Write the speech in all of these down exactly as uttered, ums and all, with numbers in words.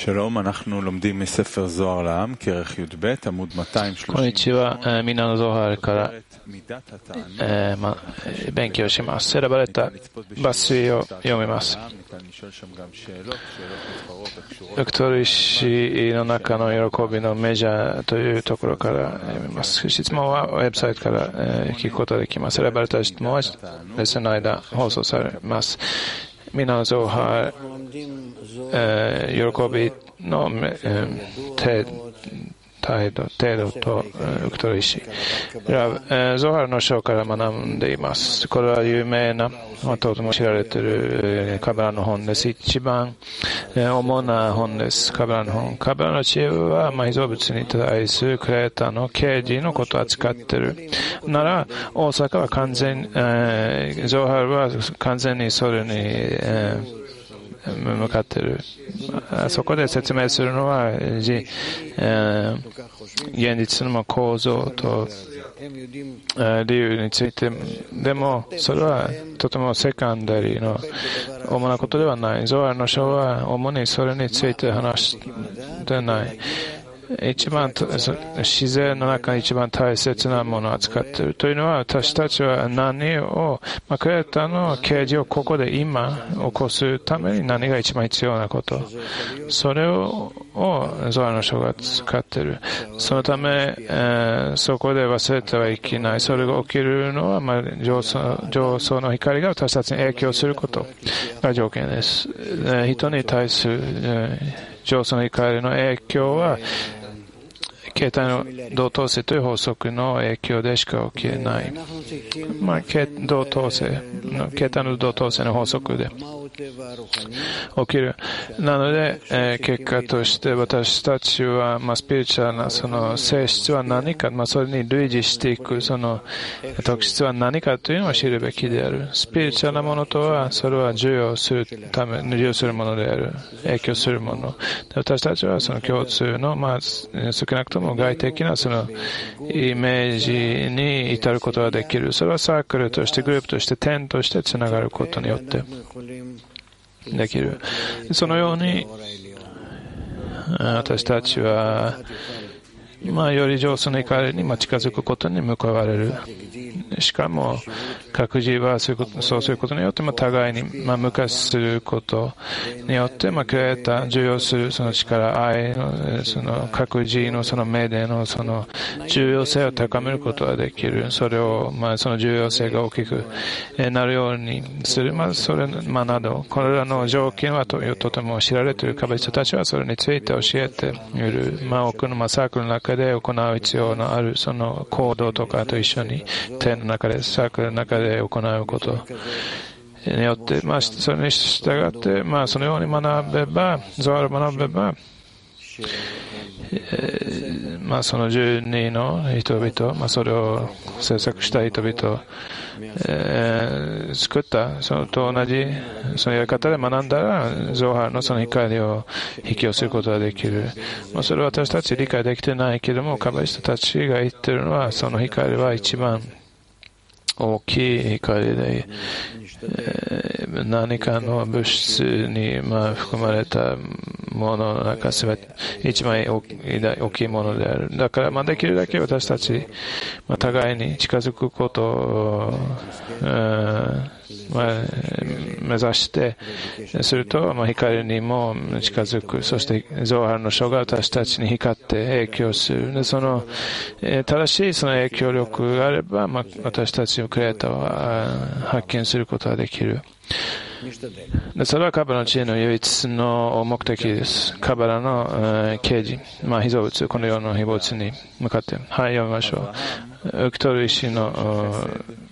שלום, אנחנו לומדים מספר זוהר לעם, כרך י"ב, עמוד מאתיים שלושים. こんにちは。みんなのゾハルから勉強します。選ばれた抜粋を読みます。ビクトル石の中の喜びのメジャーというところから読みます。質問はウェブサイトから聞くことができます。選ばれた質問はレッスンの間放送されます。みんなのゾハル、えー、喜びの、えー、態度、程度とウクトル石。ゾハルの章から学んでいます。これは有名な、とても知られているカバラの本です。一番主な本です。カバラの本。カバラの知恵は、まあ、被造物に対するクレータの啓示のことを扱っている。なら、大阪は完全、えー、ゾハルは完全にそれに、えー向かっている。そこで説明するのは、えー、現実の構造と、えー、理由についてでも、それはとてもセカンダリーの主なことではない。ゾハルの書は主にそれについて話してない。一番自然の中に一番大切なものを扱っているというのは、私たちは何を、まあ、クレーターの啓示をここで今起こすために何が一番必要なこと、それをゾハルの書が使っている。そのため、えー、そこで忘れてはいけない。それが起きるのは、まあ、上層、上層の光が私たちに影響することが条件です。えー、人に対する、えー上層の光の影響は、形態の同等性という法則の影響でしか起きない。まあ、同等性の、形態の同等性の法則で起きる。なので、えー、結果として私たちは、まあ、スピリチュアルなその性質は何か、まあ、それに類似していくその特質は何かというのを知るべきである。スピリチュアルなものとは、それは授与するため、授与するものである。影響するもの。私たちはその共通の、まあ、少なくとも外的なそのイメージに至ることができる。それはサークルとしてグループとして点としてつながることによってできる。そのように私たちはまあより上手な光に近づくことに報われる。しかも各自はそういうこと、そうすることによって互いにまあ無価することによってまあクレーター重要するその力、愛のその各自のその目でのその重要性を高めることができる。それをまあその重要性が大きくなるようにする。まあそれまあなどこれらの条件はととても知られているカバリストたちはそれについて教えている。まあ多くのまあサークルの中で行う必要のあるその行動とかと一緒に点の中でサークルの中で行うことによって、まあ、それに従って、まあ、そのように学べば、ゾハルを学べば、えー、まあ、そのじゅうにの人々、まあ、それを制作した人々、えー、作った、そのと同じ、そのやり方で学んだら、ゾハルのその光を引き寄せることができる。まあ、それは私たち理解できてないけれども、カバリストたちが言ってるのは、その光は一番大きい光で、えー、何かの物質に、まあ、含まれたものの中すべて一番大きいものである。だから、まあ、できるだけ私たち、まあ、互いに近づくことを、えーまあ、目指してすると、まあ、光にも近づく。そしてゾハルの書が私たちに光って影響する。でその、えー、正しいその影響力があれば、まあ、私たちのクレーターは発見することができる。でそれはカバラの知恵の唯一の目的です。カバラの、えー、啓示、まあ、被造物、この世の被造物に向かって。はい、読みましょう。ウクトル石の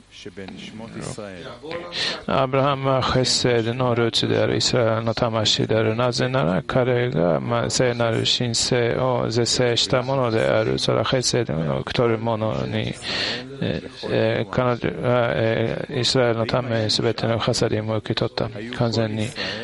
アブラハムはヘセルのルーツであるイスラエルの魂である。なぜなら彼が、まあ、聖なる神聖を是正したものである。それはヘセルを受け取るものに、えー、彼女は、えー、イスラエルのために全てのハサディも受け取った。完全に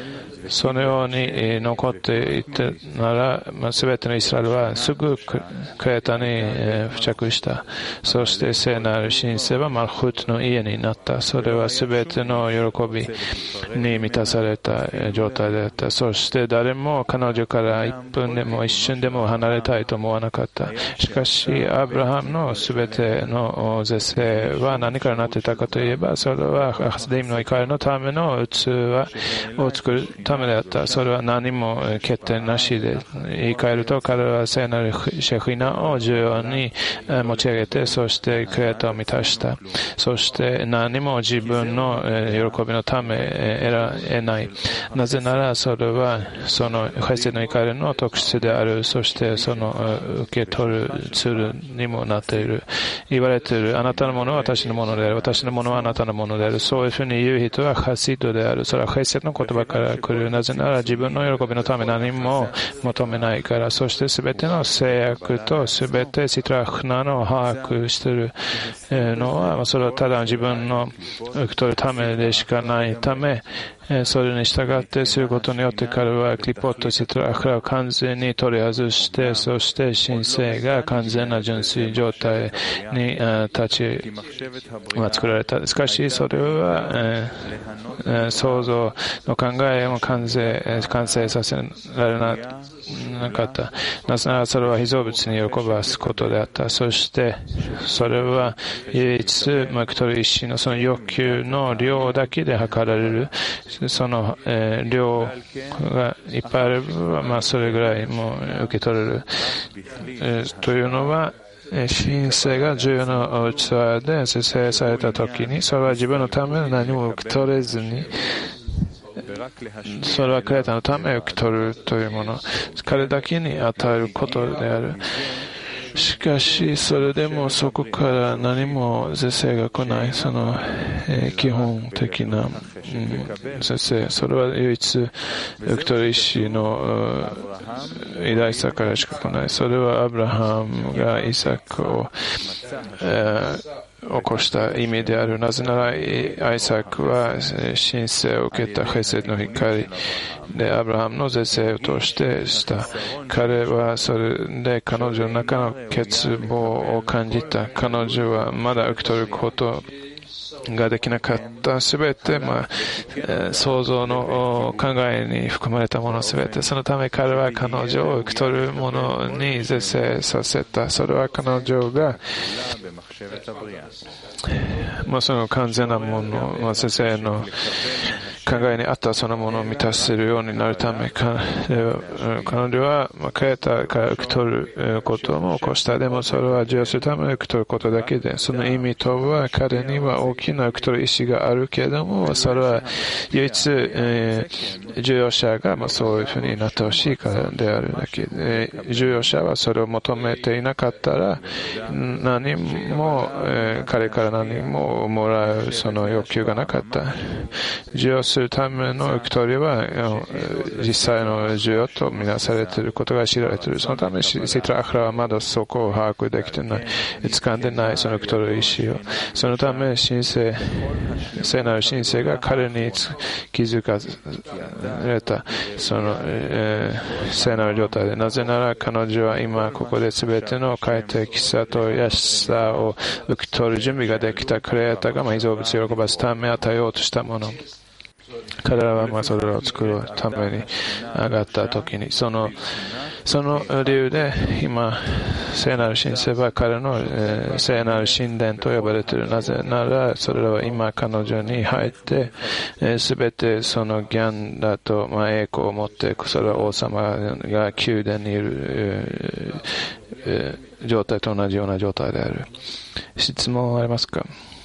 そのように残っていったなら、まあ、全てのイスラエルはすぐクレタに付着した。そして聖なる神聖はマルフトの家になった。それは全ての喜びに満たされた状態であった。そして誰も彼女から一分でも一瞬でも離れたいと思わなかった。しかしアブラハムの全ての是正は何からなっていたかといえば、それはハスディムの怒りのための器を作るためであった。それは何も欠点なしで、言い換えると彼は聖なるシェフィナを重要に持ち上げて、そしてクレータを満たした。そして何も自分の喜びのため得ない。なぜならそれはそのハセの怒りの特質である。そしてその受け取るツールにもなっている。言われている、あなたのものは私のものである、私のものはあなたのものである。そういうふうに言う人はハシドである。それはハセの言葉から来る。なぜなら自分の喜びのため何も求めないから。そして全ての制約と全てシトラフナの把握しているのは、それはただ自分の受け取るためでしかないため、それに従ってすることによって彼はクリポットシトラフラを完全に取り外して、そして神聖が完全な純粋状態に立ち作られた。しかしそれは、えー、創造の考えを完成、完成させられななかった。なぜならそれは被造物に喜ばすことであった。そしてそれは唯一マクトリ一心のその欲求の量だけで測られる。その、えー、量がいっぱいあれば、まあ、それぐらいも受け取れる、えー、というのは神聖が重要な器で生成されたときに、それは自分のために何も受け取れずに、それはクレータのために受け取るというもの、彼だけに与えることである。しかしそれでもそこから何も是正が来ない、その、えー、基本的な、うん、是正、それは唯一受け取る意志の偉大さからしか来ない。それはアブラハムがイサクを、えー起こした意味である。なぜならアイサクは神聖を受けたヘセの光でアブラハムの是正を通してした。彼はそれで彼女の中の欠乏を感じた。彼女はまだ受け取ることができなかった。すべて、まあえー、想像の考えに含まれたものすべて、そのため彼は彼女を受け取るものに是正させた。それは彼女がまあ、その完全なもの、まあ、先生の考えにあったそのものを満たせるようになるため、彼女はクレータから受け取ることも起こした。でもそれは重要するために受け取ることだけで、その意味とは彼には大きな受け取る意思があるけれども、それは唯一、えー、重要者が、まあ、そういうふうになってほしいからであるだけで、重要者はそれを求めていなかったら何も、えー、彼から何ももらうその欲求がなかった。重要するための受け取りは実際の需要とみなされていることが知られている。そのためシトラアフラはまだそこを把握できていない、掴んでないその受け取る意思を。そのため神聖聖なる神聖が彼に気づかれたその、えー、聖なる状態で、なぜなら彼女は今ここで全ての快適さと優しさを受け取る準備ができた。クレーターが被造物を喜ばすため与えようとしたもの、彼らはまあそれを作るために上がった時に、そのその理由で今聖なる神聖は彼の、えー、聖なる神殿と呼ばれている。なぜならそれらは今彼女に入ってすべ、えー、てそのギャンだと、まあ、栄光を持ってそれは王様が宮殿にいる、えーえー、状態と同じような状態である。質問ありますか？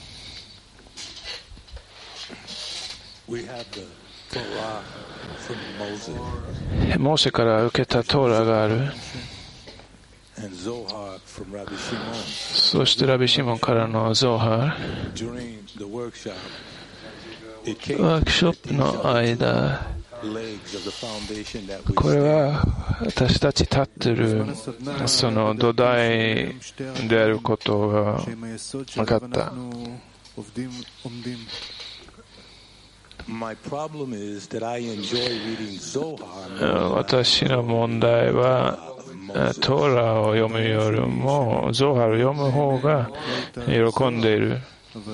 モーセから受けたトーラがある。そしてラビシモンからのゾーハー。ワークショップの間、これは私たち立っているその土台であることが分かった。 私の問題はトーラを読むよりもゾーハルを読む方が喜んでいる。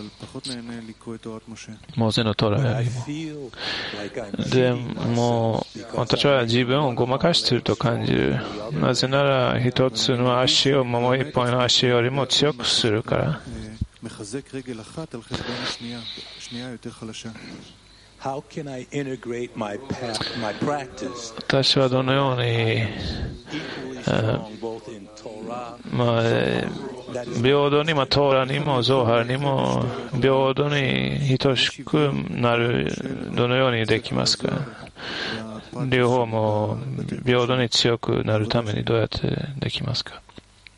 モーセのトーラよりも。でも私は自分をごまかしていると感じる。なぜなら一つの足をもう一本の足よりも強くするから。私はどのように、まあ、平等にもトーラにもゾーハルにも平等に等しくなる、どのようにできますか？両方も平等に強くなるためにどうやってできますか？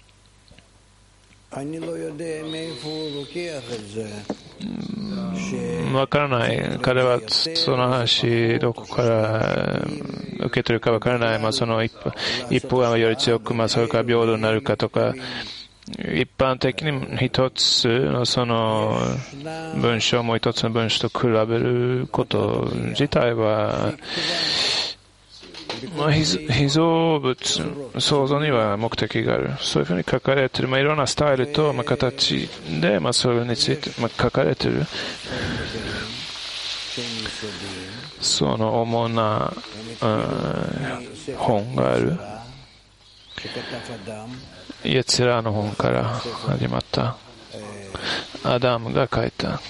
わからない。彼はその話どこから受け取るかわからない。まあその一歩、一歩がより強く、まあそれから平等になるかとか、一般的に一つのその文章も一つの文章と比べること自体は、まあ、被造物、創造には目的がある。そういうふうに書かれている。まあ、いろんなスタイルと、まあ、形で、まあ、それについて、まあ、書かれている。その主な、うん、本がある。イエツラの本から始まった。アダムが書いた。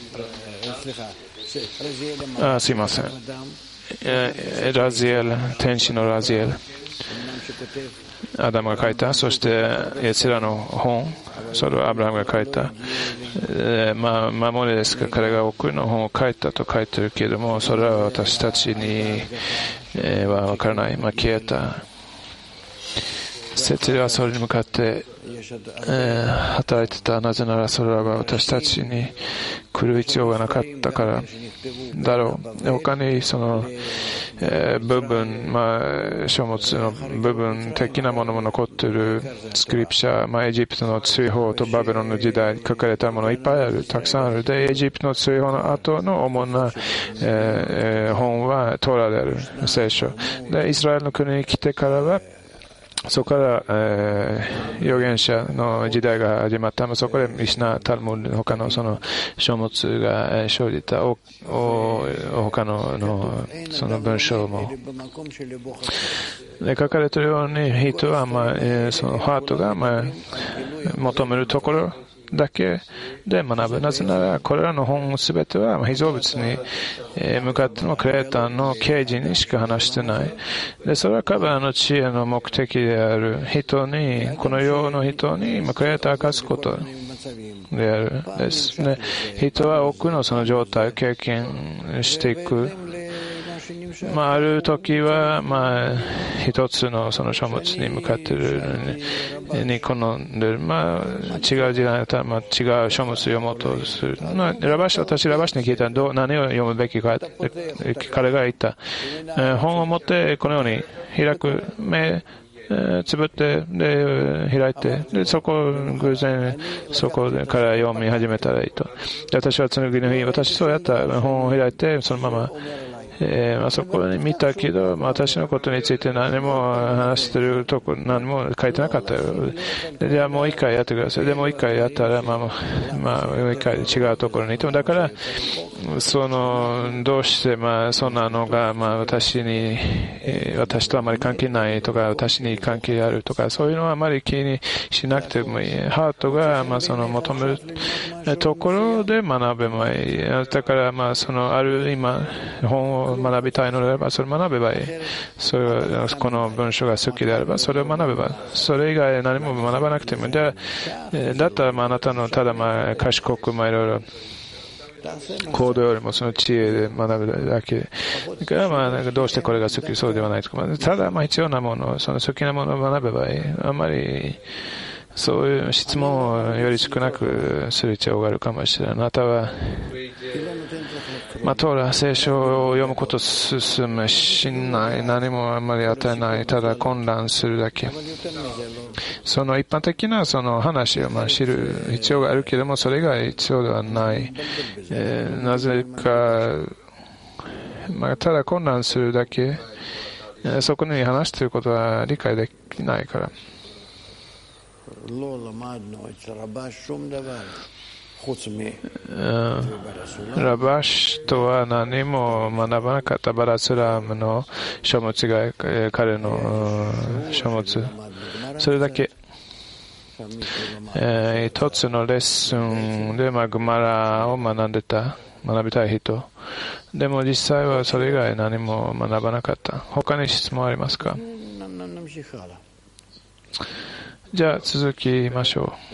あ、すいません。ラジエル、天使のラジエル、アダムが書いた。そしてイスラの本、それをアブラハムが書いた。えー、まあ守りですが、彼が多くの本を書いたと書いてるけれども、それは私たちに、えー、は分からない。まあ消えた。摂理はそれに向かって、えー、働いてた。なぜならそれらが私たちに来る必要がなかったからだろう。他にその、えー、部分、まあ、書物の部分的なものも残っている。スクリプチャー、まあ、エジプトの追放とバベロンの時代に書かれたものいっぱいある。たくさんある。で、エジプトの追放の後の主な、えー、本はトーラである。聖書。で、イスラエルの国に来てからは、そこから、えー、預言者の時代が始まった。そこでミシナ、タルム、他のその書物が生じた。おお他ののその文章もで書かれているように、人は、まあえー、そのハートが、まあ、求めるところだけで学ぶ。なぜならこれらの本すべては被造物に向かってのクリエイターの啓示にしか話してない。でそれは彼らの知恵の目的である。人に、この世の人にクリエイターを明かすことであるですね。人は多くのその状態を経験していく。まあ、ある時は、まあ、一つのその書物に向かっているに、に好んでる。まあ、違う時代だったら、まあ、違う書物を読もうとする。まあ、ラバシ、私、ラバシに聞いたら、どう、何を読むべきか、彼が言った。えー、本を持って、このように開く、目、つぶって、で、開いて、で、そこ、偶然、そこでから読み始めたらいいと。で、私は次の日、私そうやった本を開いて、そのまま、えー、まあそこに見たけど、まあ、私のことについて何も話してるとこ、何も書いてなかったよ。で、じゃあもう一回やってください。で、もう一回やったら、まあ、まあ、もう一回違うところに行っても、だから、その、どうして、まあ、そんなのが、まあ、私に、えー、私とあまり関係ないとか、私に関係あるとか、そういうのはあまり気にしなくてもいい。ハートが、まあ、その、求めるところで学べばいい。だから、まあ、その、ある今、本を学びたいのであれば、それを学べばいい。それは、この文章が好きであれば、それを学べば、それ以外何も学ばなくても、じゃあ、だったら、まあ、あなたの、ただ、まあ、賢く、まあ、いろいろ、行動よりもその知恵で学ぶだけ。だから、まあ、なんかどうしてこれが好き、そうではないとか、ただ、まあ、必要なもの、その好きなものを学べばいい。あんまり、そういう質問をより少なくする必要があるかもしれない。あなたは、まあ、トーラ、聖書を読むことを進めしない。何もあんまり与えない。ただ混乱するだけ。その一般的なその話をまあ知る必要があるけれども、それ以外必要ではない。えー、なぜか、 まあ、ただ混乱するだけ、そこに話していることは理解できないから。ラバシとは何も学ばなかったバラスラムの書物が彼の書物、それだけ。えー、一つのレッスンで、まあ、グマラを学んでた、学びたい人。でも実際はそれ以外何も学ばなかった。他に質問ありますか？じゃあ続きましょ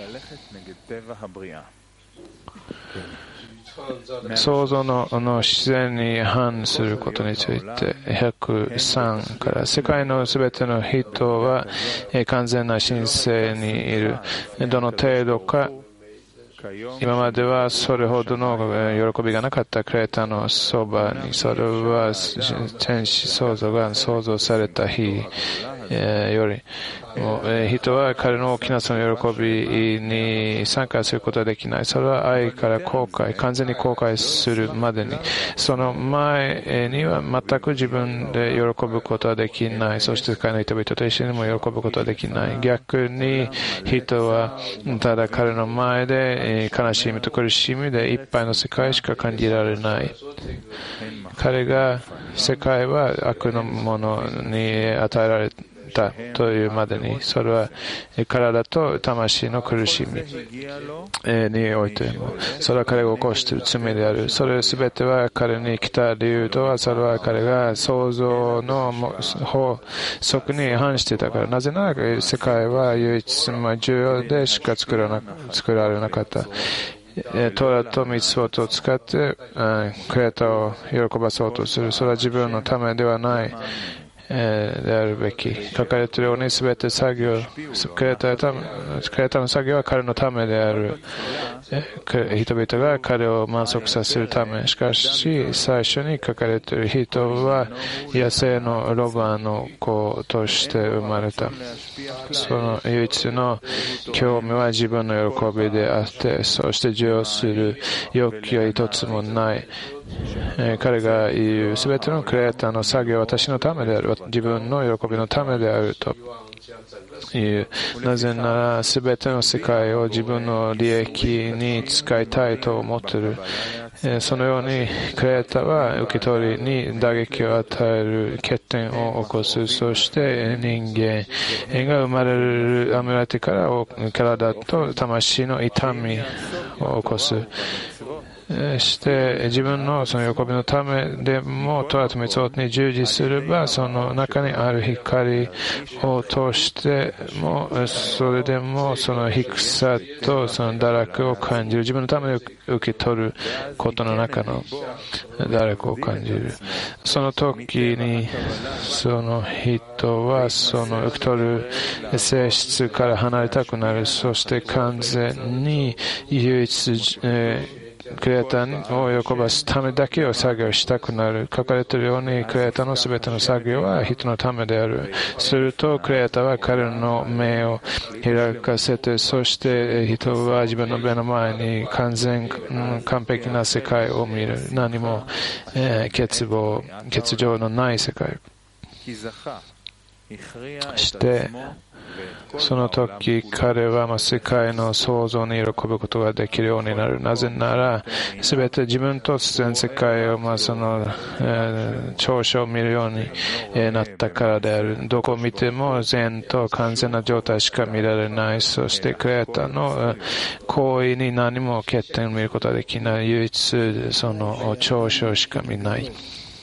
う。創造 の, の自然に反することについてひゃくさんから世界のすべての人は完全な神聖にいる。どの程度か今まではそれほどの喜びがなかったクレーターのそばに、それは天使創造が創造された日よりも人は彼の大きなその喜びに参加することはできない。それは愛から後悔、完全に後悔するまでに、その前には全く自分で喜ぶことはできない。そして世界の人々と一緒にも喜ぶことはできない。逆に人はただ彼の前で悲しみと苦しみでいっぱいの世界しか感じられない。彼が世界は悪のものに与えられたというまでに、それは体と魂の苦しみにおいても、それは彼が起こしている罪である。それすべては彼に来た理由とは、それは彼が創造の法則に反していたから。なぜなら世界は唯一重要でしか作らな、作られなかった。トラとミツボトを使ってクレーターを喜ばそうとする。それは自分のためではないえー、であるべき。書かれているように全て作業、クレーターの作業は彼のためである。人々が彼を満足させるため。しかし、最初に書かれている人は野生のロバの子として生まれた。その唯一の興味は自分の喜びであって、そして受容する欲求は一つもない。彼が言うすべてのクレーターの作業は私のためである。自分の喜びのためであるという。なぜならすべての世界を自分の利益に使いたいと思っている。そのようにクレーターは受け取りに打撃を与える欠点を起こす。そして人間が生まれる生まれてから体と魂の痛みを起こす。して自分のその喜びのためでもトラとミツボトに従事すれば、その中にある光を通してもそれでもその低さとその堕落を感じる。自分のためで受け取ることの中の堕落を感じる。その時にその人はその受け取る性質から離れたくなる。そして完全に唯一、えークレーターを喜ばすためだけを作業したくなる。書かれているようにクレーターのすべての作業は人のためである。するとクレーターは彼の目を開かせて、そして人は自分の目の前に完全完璧な世界を見る。何も、えー、欠乏欠如のない世界してその時彼は世界の創造に喜ぶことができるようになる。なぜならすべて自分と全世界をまあその、えー、長所を見るように、えー、なったからである。どこを見ても善と完全な状態しか見られない。そしてクレーターの行為に何も欠点を見ることができない。唯一その長所しか見ない。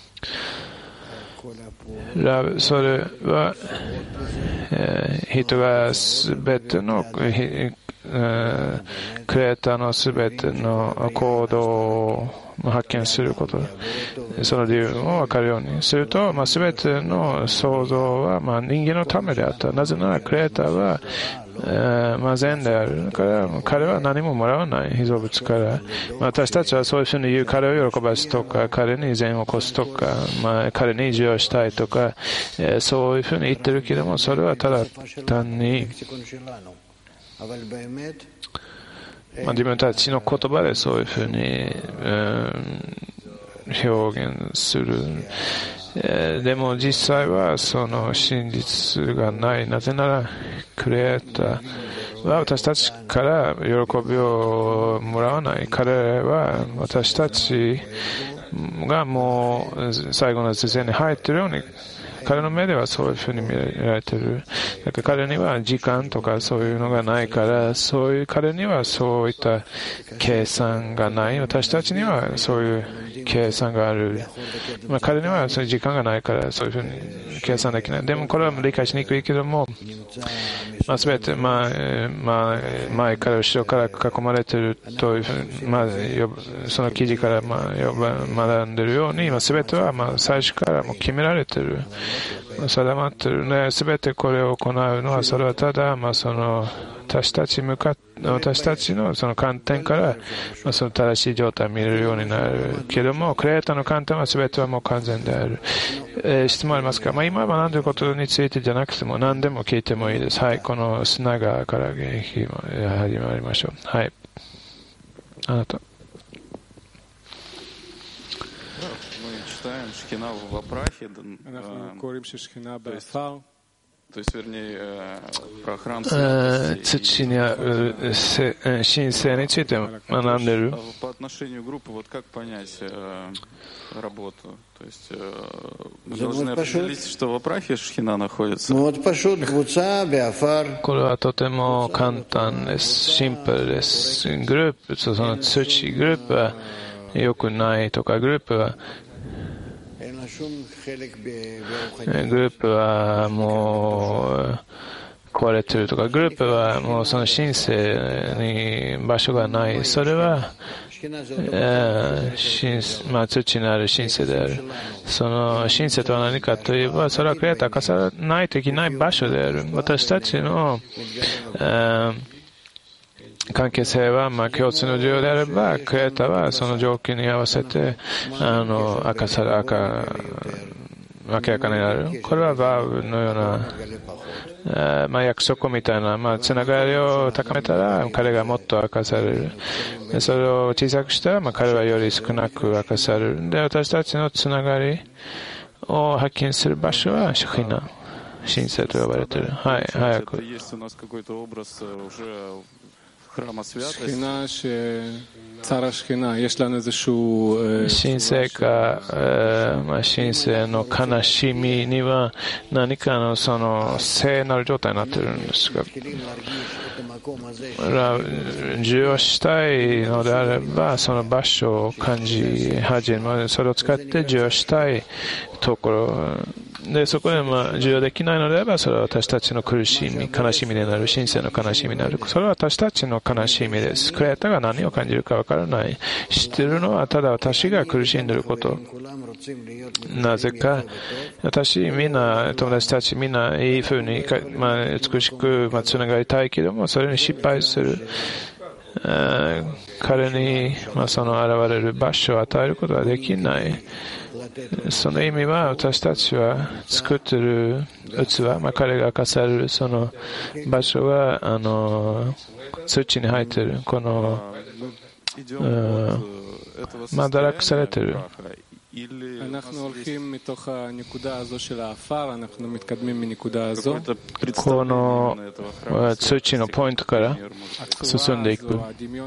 それは、えー、人がすべての、えー、クレーターのすべての行動を発見すること、その理由も分かるようにすると、まあ、すべての創造は、まあ、人間のためであった。なぜならクレーターはえー、まあ善であるから彼は何ももらわない被造物から、まあ、私たちはそういうふうに言う。彼を喜ばすとか彼に善を起こすとか、まあ、彼に授与したいとか、えー、そういうふうに言ってるけども、それはただ単に、まあ、自分たちの言葉でそういうふうに、えー表現する。でも実際はその真実がない。なぜならクリエイターは私たちから喜びをもらわない。彼は私たちがもう最後の時点に入っているように、彼の目ではそういうふうに見られている。だから彼には時間とかそういうのがないから、そういう彼にはそういった計算がない。私たちにはそういう計算がある。まあ、彼にはそういう時間がないからそういうふうに計算できない。でもこれは理解しにくいけども、まあ、全て、まあまあ、前から後ろから囲まれているというふうに、まあ、その記事から、まあ、学んでいるように、まあ、全てはまあ最初からもう決められている。定まっているね。すべてこれを行うのは、それはただ、まあ、その私たち向かっ私たちのその観点から、まあ、その正しい状態を見れるようになるけども、クリエイターの観点はすべてはもう完全である。えー、質問ありますか？まあ、今学んでいることについてじゃなくても何でも聞いてもいいです。はい、この砂川から始まりましょう。はい、あなた。 אנחנו קוראים ששכינה באפר. 土にある神聖について学んでいる。 По отношению группы, вот как понять работу? То есть мы должны определить, что в Апрахе Шхина находится. これはとても簡単です。シンプルです。グループ、その土、グループは良くないとか、グループはグループはもう壊れているとか、グループはもうその神聖に場所がない。それは、えーまあ、土にある神聖である。その神聖とは何かといえば、それはクリエイター化さないといけない場所である。私たちの、えー関係性はまあ共通の重要であれば、クリエイターはその条件に合わせてあの明かされ、明らかになる。これはバーブのような、えー、まあ約束みたいな、まあつながりを高めたら彼がもっと明かされる。でそれを小さくしたら、まあ彼はより少なく明かされる。で私たちのつながりを発見する場所はシュヒナ、神聖と呼ばれている。はい、早く。 שכינה שצר השכינה, יש לנו איזשהו 神聖か、まあ、神聖の悲しみには何かのその聖なる状態になっているんですが、受容したいのであればその場所を感じ始める。それを使って受容したいところで、そこでまあ受容できないのであれば、それは私たちの苦しみ、悲しみになる、神聖の悲しみになる。それは私たちの悲しみです。クリエイターが何を感じるかわからない。知っているのはただ私が苦しんでいること。なぜか、私、みんな、友達たちみんないい風に、まあ、美しく、まあ、つながりたいけども、それに失敗する。彼に、まあ、その現れる場所を与えることはできない。その意味は私たちは作っている器、まあ、彼が明かされるその場所があの土に入っているこの、うん、まあ堕落されている。 אנחנו הולכים מתוך הנקודה הזו של האפר, אנחנו מתקדמים מנקודה הזו. この土のポイントから進んでいく。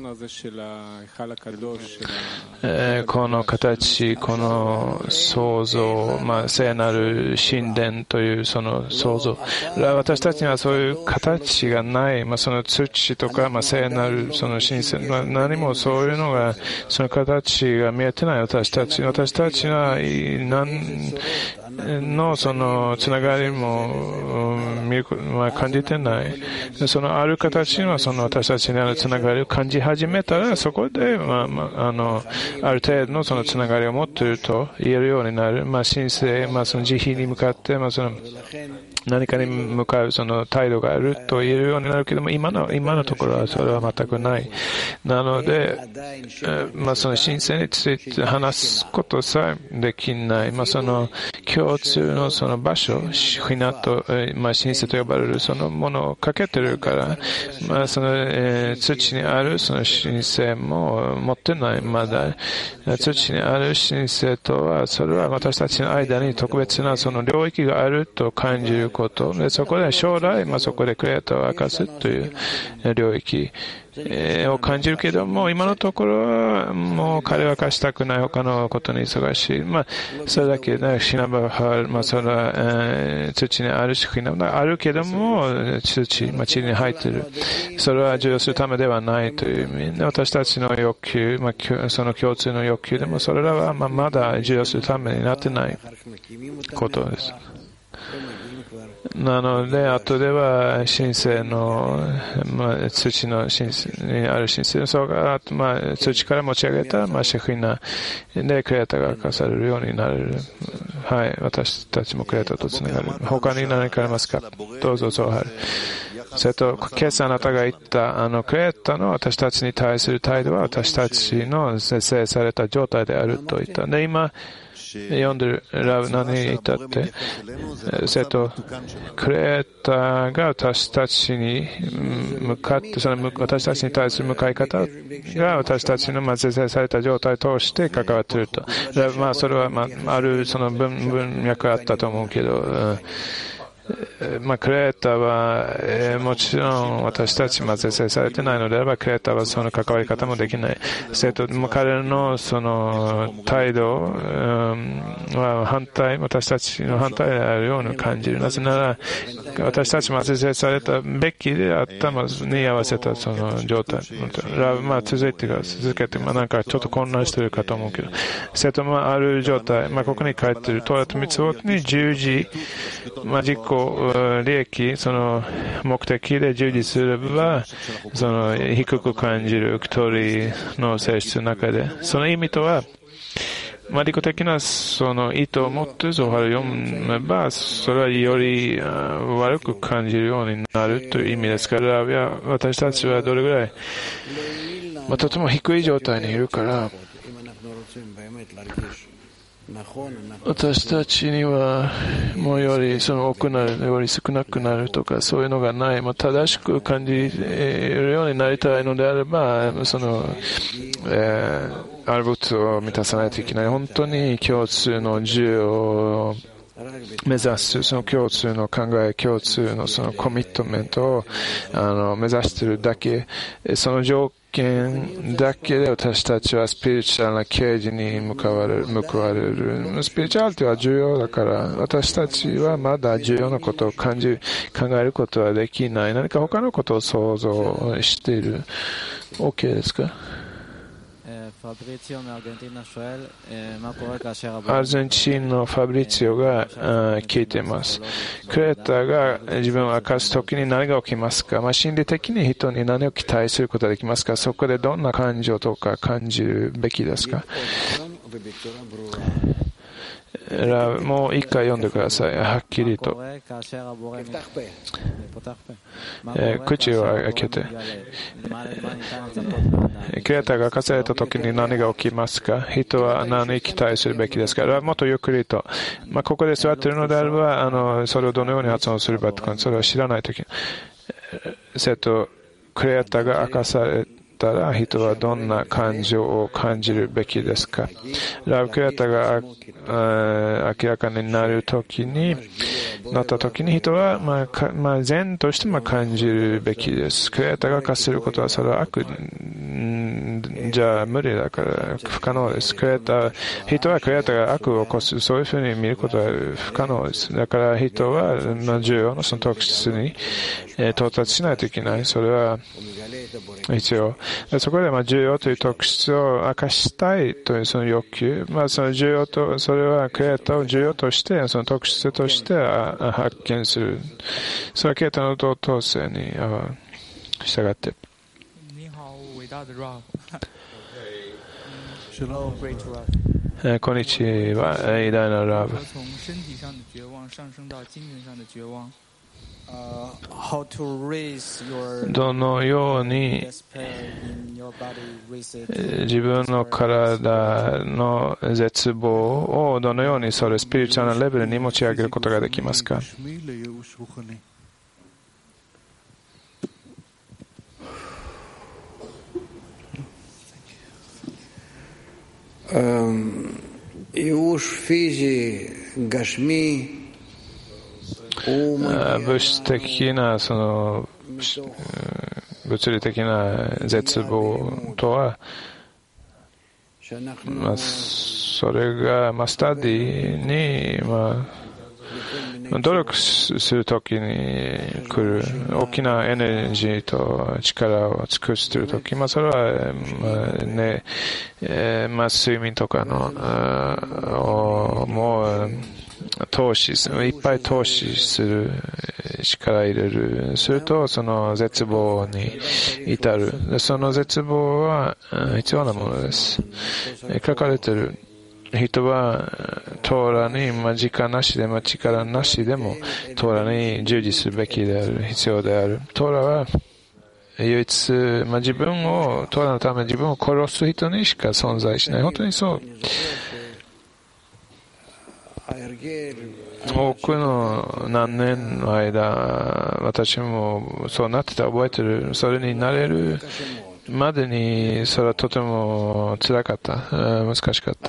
この形、この創造、まあ、聖なる神殿というその創造。私たちにはそういう形がない、まあ、その土とか、まあ、聖なるその神聖、まあ、何もそういうのが、その形が見えてない私たち。私たちは何のそのつながりも見る、まあ、感じてない。そのある形のその私たちにあるつながりを感じ始めたら、そこで、まあまあ、あのある程度のそのつながりを持っていると言えるようになる。まあ、神聖、まあ、その慈悲に向かって、まあ、その何かに向かうその態度があると言えるようになるけども、今の今のところはそれは全くない。なので、まあ、その神聖について話すことさえできない。まあ、その共通のその場所、シュヒナと、まあ、神聖と呼ばれるそのものをかけてるから、まあ、その、えー、土にあるその神聖も持ってない。まだ土にある神聖とは、それは私たちの間に特別なその領域があると感じることで、そこで将来、まあ、そこでクリエイターを明かすという領域を感じるけども、今のところはもう彼は明かしたくない他のことに忙しい。まあ、それだけで、シナバハル、まあ、それは、えー、土にあるし、あるけども、土、まあ、地に入っている。それは受容するためではないという意味で、私たちの欲求、まあ、その共通の欲求でも、それらは、まあ、まだ受容するためになってないことです。なので、後では神聖の、まあ、土の神聖にある神聖、そうが、まあ、土から持ち上げた、まあ、シェフィナでクリエイターが明かされるようになる。はい、私たちもクリエイターとつながる。他に何かありますか？どうぞ、そうはる。それと、今朝あなたが言った、あの、クリエイターの私たちに対する態度は、私たちの生成された状態であると言った。で、今、読んでるラブ何言ったって、それと、クリエイターが私たちに向かって、その私たちに対する向かい方が私たちの生成された状態を通して関わっていると。まあ、それは、まあ、あるその文、文脈あったと思うけど、うんまあ、クリエイターは、えー、もちろん私たちまず生成されてないのであれば、クリエイターはその関わり方もできない。それと、彼のその態度、うん、は反対、私たちの反対であるように感じる。なぜなら、私たちまず生成されたべきであったに合わせたその状態。まあ、続いてから続けて、まあ、なんかちょっと混乱しているかと思うけど、それと、まあ、ある状態、まあ、ここに書いている、トラとミツボに従事、まあ、実行利益、その目的で従事すれば、その低く感じる鳥の性質の中で、その意味とは、まあ、利己的なその意図を持ってゾハルを読めば、それはより悪く感じるようになるという意味ですから、いや私たちはどれぐらい、まあ、とても低い状態にいるから、私たちにはもうよりその多くなるより少なくなるとかそういうのがない、まあ、正しく感じるようになりたいのであればその、えー、ある物を満たさないといけない。本当に共通の自由を目指すその共通の考え共通のそのコミットメントをあの目指しているだけ、その条件だけで私たちはスピリチュアルな啓示に向かわれる、報われる。スピリチュアリティは重要だから、私たちはまだ重要なことを感じ、考えることはできない。何か他のことを想像している。OK ですか？アルゼンチンのファブリツィオが聞いています。クリエイターが自分を明かすときに何が起きますか？まあ、心理的に人に何を期待することができますか？そこでどんな感情とか感じるべきですか？もう一回読んでください。はっきりと。えー、口を開けて。クリエイターが明かされたときに何が起きますか？人は何に期待するべきですか？もっとゆっくりと。まあ、ここで座っているのであれば、あの、それをどのように発音すればとか、それを知らないとき。えっと、クリエイターが明かされたら人はどんな感情を感じるべきですか？ラブクリエイターが明らかになるときになったときに人は、まあかまあ、善としてまあ感じるべきです。クリエイターが明かすることはそれは悪じゃあ無理だから不可能です。クリエイター人はクリエイターが悪を起こす、そういうふうに見ることは不可能です。だから人は、まあ、重要なその特質に、えー、到達しないといけない。それは一応そこでまあ重要という特質を明かしたいというその欲求、まあその重要とそれはクリエイターを重要としてその特質として発見する。それはクリエイターの同等性に従って。こんにちは、偉大なラブ。どのように自分の体の絶望をどのようにそれスピリチュアルなレベルに持ち上げることができますか？ 物質的なその物理的な絶望とは、まあ、それが、まあ、スタディに、まあ、努力するときに来る大きなエネルギーと力を尽くしているとき、まあ、それは、まあねえーまあ、睡眠とかのあもう投資いっぱい投資する力入れるするとその絶望に至る。でその絶望は必要なものです。書かれている人はトーラに、まあ、時間なしでも力なしでもトーラに従事するべきである、必要である。トーラは唯一、まあ、自分をトーラのために自分を殺す人にしか存在しない。本当にそう。多くの何年の間、私もそうなってた覚えてる。それになれるまでに、それはとても辛かった。難しかった。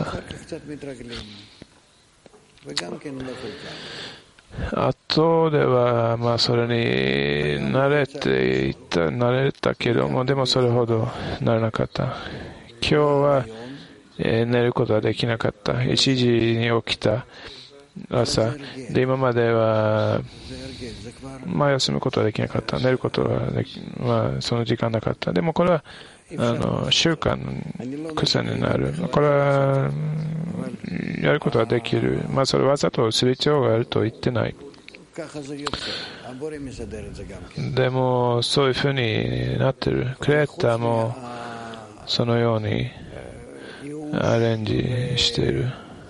後では、まあ、それに慣れていた、慣れたけども、でもそれほどならなかった。今日は、えー、寝ることはできなかった。いちじに起きた朝で、今までは、まあ、休むことはできなかった。寝ることはでき、まあ、その時間なかった。でもこれはあの習慣の癖になる。これはやることはできる。まあ、それわざとする必要があると言ってない。でもそういうふうになってる。クレーターもそのようにアレンジしている。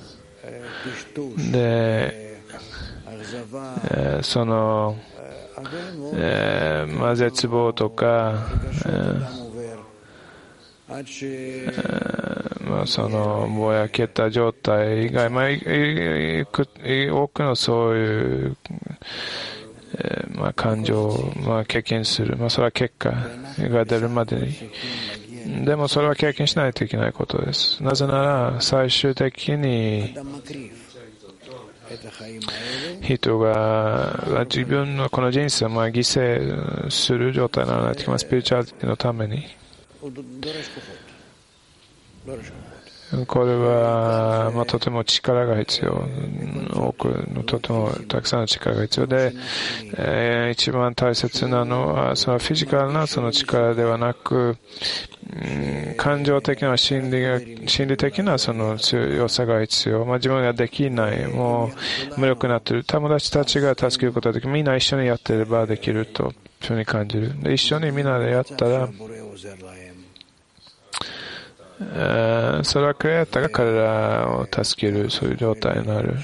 で、えー、その、えーまあ、絶望とか、えーえーまあ、そのぼやけた状態以外、まあ、いいく多くのそういう、えーまあ、感情を、まあ、経験する、まあ、それは結果が出るまでに。でもそれは経験しないといけないことです。なぜなら最終的に人が自分のこの人生をまあ犠牲する状態にならないといけない。スピリチュアリティのために。これは、まあ、とても力が必要。多くのとてもたくさんの力が必要で、えー、一番大切なのはそのフィジカルなその力ではなく、うん、感情的な心理が心理的なその強さが必要。まあ、自分ができない、もう無力になっている友達たちが助けることができる。みんな一緒にやっていればできるというふうに感じる。で、一緒にみんなでやったら、えー、それはクリエイターが彼らを助ける、そういう状態になる。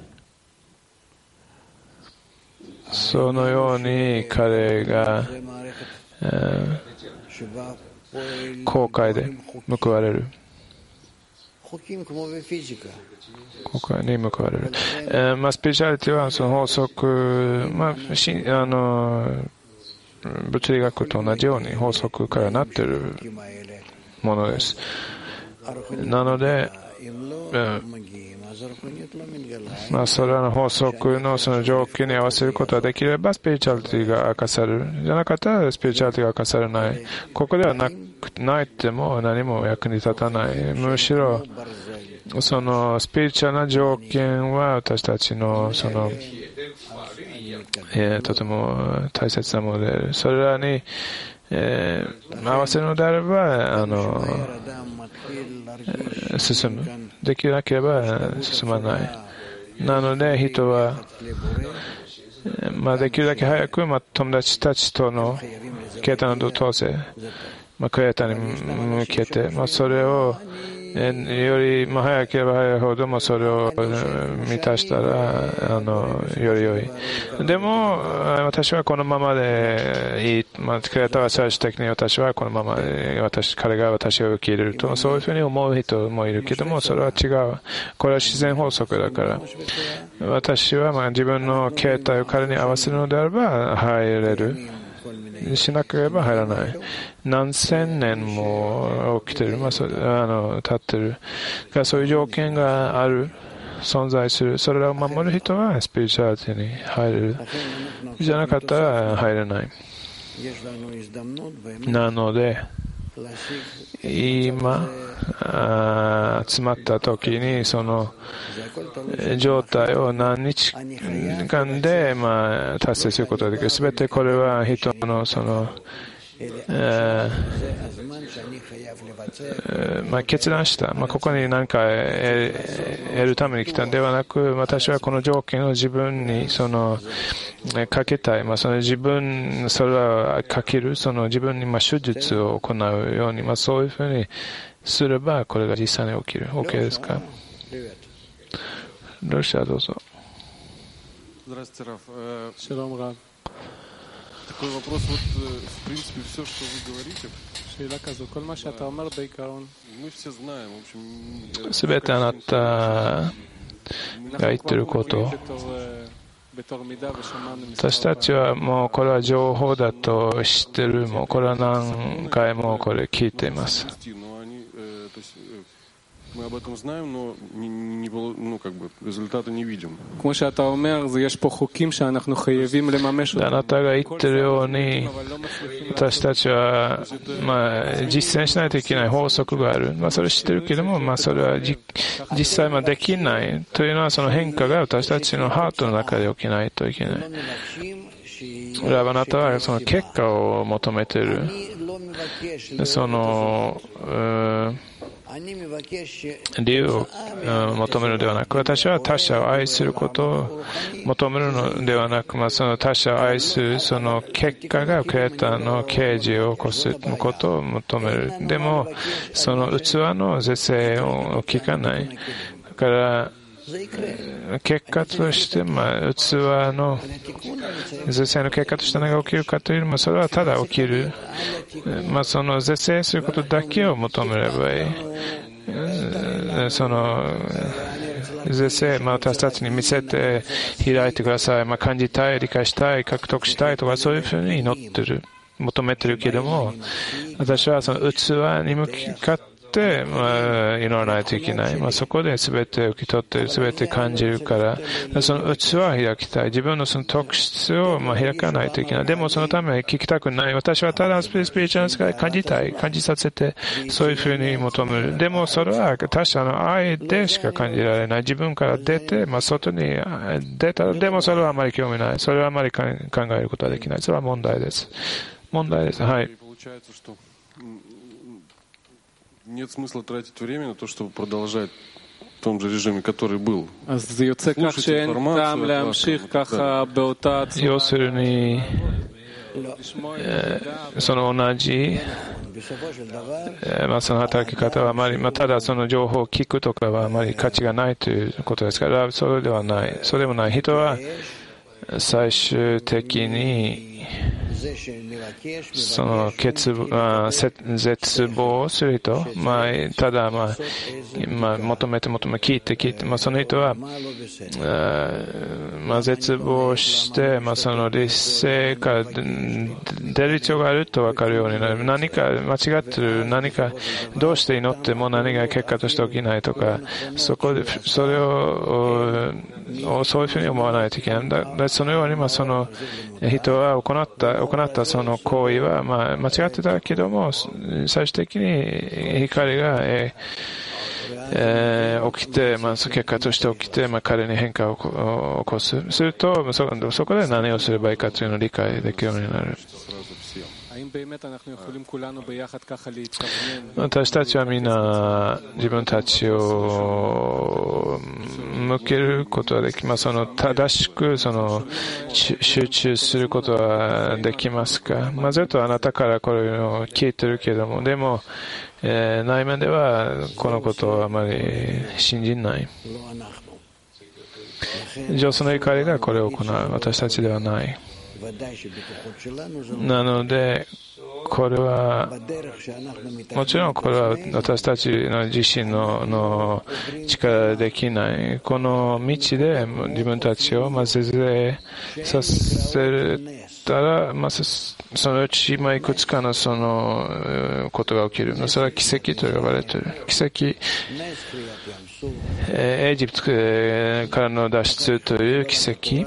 そのように彼が、えー、後悔で報われる。後悔に報われる。えーまあ、スピリチュアリティはその法則、まあ、しあの物理学と同じように法則からなっているものです。なので、まあ、それらの法則のその条件に合わせることができればスピリチュアリティが明かされる。じゃなかったらスピリチュアリティが明かされない。ここではなくないっても何も役に立たない。むしろそのスピリチュアルな条件は私たちのその、えー、とても大切なもので、それらにえー、合わせるのであればあの、えー、進む。できなければ進まない。なので人は、まあ、できるだけ早く、まあ、友達たちとの携帯の統制、まあ、クリエイターに向けて、まあ、それをえより、まあ、早ければ早いほどもそれを満たしたらあのより良い。でも私はこのままでいい、まあ、クリエイターは最終的に私はこのままで私彼が私を受け入れるとそういうふうに思う人もいるけどもそれは違う。これは自然法則だから私はまあ自分の形態を彼に合わせるのであれば入れる。 しなければ入らない。何千年も起きてる、まあ、それあの立ってるが、そういう条件がある、存在する。それらを守る人はスピリチュアリティに入れる。じゃなかったら入れない。なので、今集まった時にその状態を何日間でまあ達成することができる。すべてこれは人のそのえーまあ、決断した、まあ、ここに何か得るために来たのではなく、私はこの条件を自分にそのかけたい、まあ、その自分それはかけるその自分にまあ手術を行うように、まあ、そういうふうにすればこれが実際に起きる。 OK ですか？ロシアどうぞ。 שלום רב. Такой вопрос, вот, в принципе, все, что вы говорите, שאלה כזו, כל מה שאתה אומר בעיקרון, мы все знаем, в общем, すべてあなたが言ってること、私たちはもうこれは情報だと知ってる。もうこれは何回もこれ聞いています。 мы об этом знаем, но не, не, ну, как бы, результата не видим. כמו שאתה אומר, יש פה חוקים שאנחנו חייבים לממש אותם. あなたが言ってるように、私たちは、まあ、実践しないといけない法則がある。まあ、それ知ってるけども、まあ、それはじ実際まあできないというのは、その変化が私たちのハートの中で起きないといけない。ラバあなたはその結果を求めている。その、理由を求めるのではなく、私は他者を愛することを求めるのではなく、まあ、その他者を愛するその結果がクリエイターの啓示を起こすことを求める。でもその器の是正を聞かない。だから結果として、まあ、器の是正の結果として何が起きるかというよりも、それはただ起きる、まあ、その是正することだけを求めればいい。その是正、まあ、私たちに見せて開いてください、まあ、感じたい、理解したい、獲得したいとか、そういうふうに祈ってる、求めてるけども、私はその器に向かってでまあ、祈らないといけない。まあ、そこで全て受け取って、全て感じるから、その器を開きたい。自分のその特質をまあ開かないといけない。でもそのために聞きたくない。私はただスピリチュアルが感じたい。感じさせて、そういうふうに求める。でもそれは他者の愛でしか感じられない。自分から出て、まあ、外に出た。でもそれはあまり興味ない。それはあまり考えることはできない。それは問題です。問題です。はい。 Нет смысла тратить время на то, чтобы продолжать в том же режиме, который был. 要するに、その同じ、まあ、その働き方はあまり、まあ、ただその情報を聞くとかはあまり価値がないということですから、それではない。そうでもない。人は最終的にその欠絶望をする人、まあ、ただ、まあまあ、求めて求め聞いて聞いて、まあ、その人は、まあ、絶望して、まあ、その理性から出る必要があると分かるようになる。何か間違ってる、何かどうして祈っても何が結果として起きないとか、そこでそれをそういうふうに思わないといけない。だだそのように、まあ、その人は行った行ったその行為は、まあ、間違ってたけども、最終的に光が、えーえー、起きて、まあ、結果として起きて、まあ、彼に変化を起こす。すると、そ、そこで何をすればいいかというのを理解できるようになる。私たちはみんな自分たちを向けることができます。その正しくその集中することはできますか？まあ、ずっとあなたからこれを聞いてるけども、でも、えー、内面ではこのことをあまり信じない。上手の怒りがこれを行う。私たちではない。 なので、これは、もちろんこれは私たちの自身の、の力できない。この道で自分たちをまず絶礼させたら、まあ、そのうち、まあ、いくつかのそのことが起きる。それは奇跡と呼ばれている。奇跡、エジプトからの脱出という奇跡、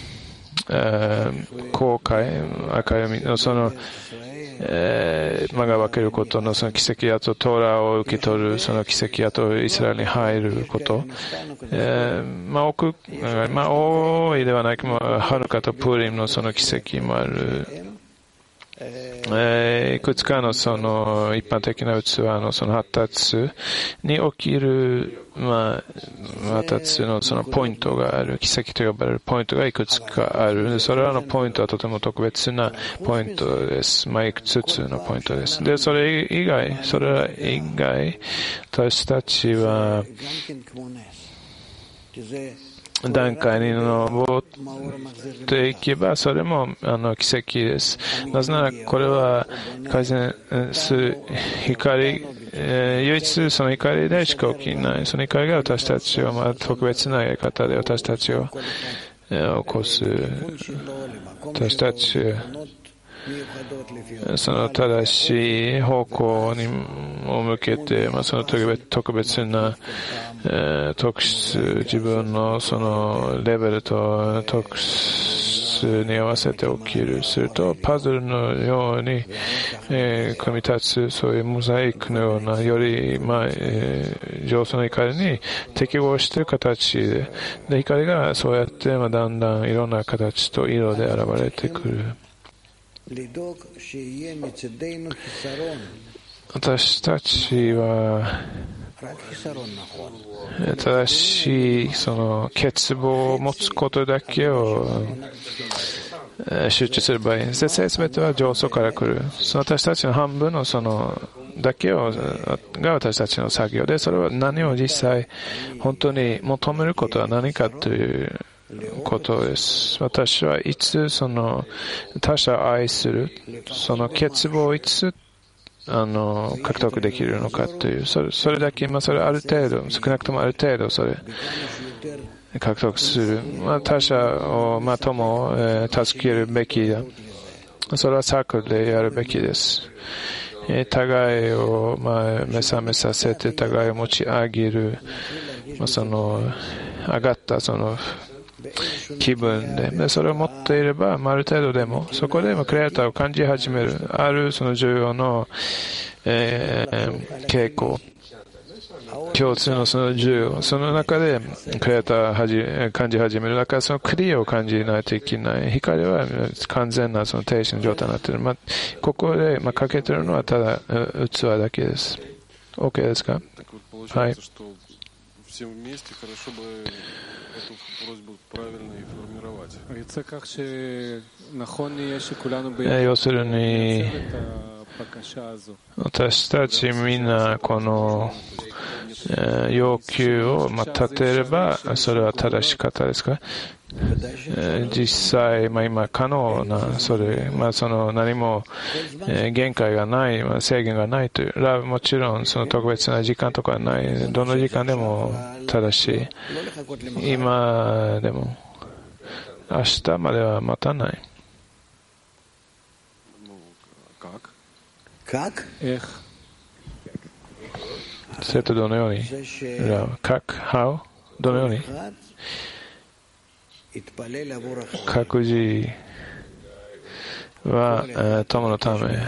航海、赤闇のその、えー、間が分けることのその奇跡、あとトーラを受け取るその奇跡、あとイスラエルに入ること、えー、まあ多く、まあ多いではないけど、はるかとプーリムのその奇跡もある。えー、いくつかのその一般的な器のその発達に起きる、まあ、発達のそのポイントがある、奇跡と呼ばれるポイントがいくつかある。それらのポイントはとても特別なポイントです。まあ、いくつつのポイントです。で、それ以外、それら以外、私たちは、段階に登っていけば、それもあの奇跡です。なぜなら、これは改善する光、えー、唯一その光でしか起きない。その光が私たちを、まあ、特別なやり方で私たちを、えー、起こす。私たち、その正しい方向にを向けて、まあ、その特別、特別な、えー、特質、自分のそのレベルと特質に合わせて起きる。すると、パズルのように、えー、組み立つ、そういうモザイクのような、より、まあ、えー、上手な光に適合している形で、で、光がそうやって、まあ、だんだんいろんな形と色で現れてくる。私たちは正しいその欠乏を持つことだけを集中すればいい。絶対全ては上層から来る。その私たちの半分のそのだけをが私たちの作業で、それは何を実際本当に求めることは何かということです。私はいつその他者を愛する、その欠乏をいつあの獲得できるのかという、それ、それだけ、まあ、それある程度、少なくともある程度それ獲得する、まあ、他者を、まあ、友を、えー、助けるべきだ。それはサークルでやるべきです。えー、互いを、まあ、目覚めさせて互いを持ち上げる、まあ、その上がったその気分 で, でそれを持っていれば、まあ、ある程度でもそこでクリエイターを感じ始める、あるその重要の、えー、傾向、共通のその重要、その中でクリエイターをはじ感じ始める。だからそのクリアを感じないといけない。光は完全なその停止の状態になっている。まあ、ここで、まあ、かけているのはただ器だけです。 OK ですか？はい。要するに私たちみんなこの要求を立てればそれは正しかったですか？実際、まあ、今可能なそれ、まあ、その何も限界がない、まあ、制限がないという、もちろんその特別な時間とかはない、どの時間でも正しい。今でも明日までは待たない。それとどのように？How？どのように？各自は友のため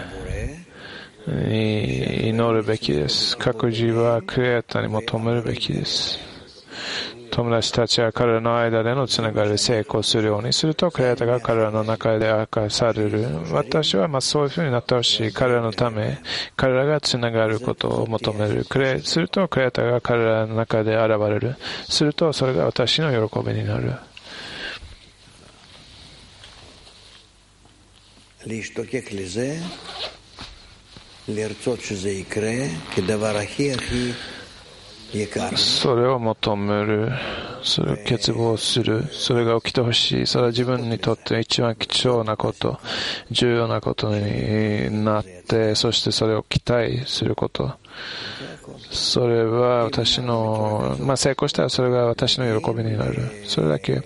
に祈るべきです。各自はクリエイターに求めるべきです。友達たちは彼らの間でのつながりで成功するようにすると、クリエイターが彼らの中で明かされる。私はまあそういうふうになってほしい。彼らのため、彼らがつながることを求める。クレすると、クリエイターが彼らの中で現れる。すると、それが私の喜びになる。それを求める。 それを欠乏する。それが起きてほしい。それは自分にとって一番貴重なこと、重要なことになって、そしてそれを期待すること。それは私の、まあ成功したらそれが私の喜びになる。それだけ。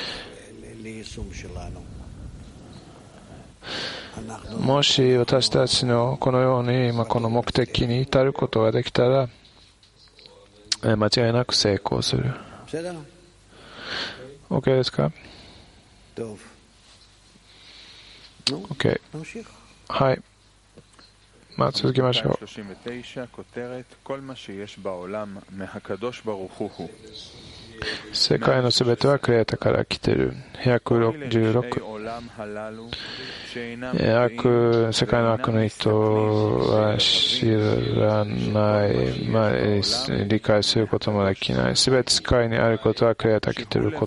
もし私たちのこのように、まあ、この目的に至ることができたら、間違いなく成功する。OK ですか？ OK。はい。まあ続きましょう。世界のすべてはクレータから来ている。ひゃくろくじゅうろく。悪、世界の悪の意図は知らない、まあ、理解することもできない。すべて世界にあることはクレータ来ていること。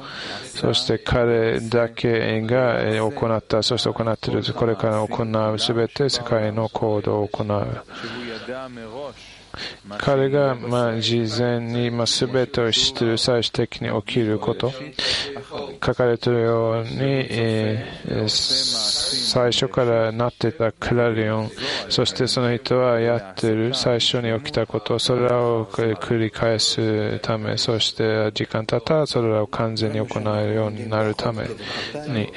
そして彼だけが行った、そして行っている、これから行うすべて世界の行動を行う。彼がまあ事前にまあ全てを知っている、最終的に起きること、書かれているように、えー、最初からなっていたクラリオン、そしてその人はやっている最初に起きたこと、それらを繰り返すため、そして時間経ったらそれらを完全に行えるようになるために、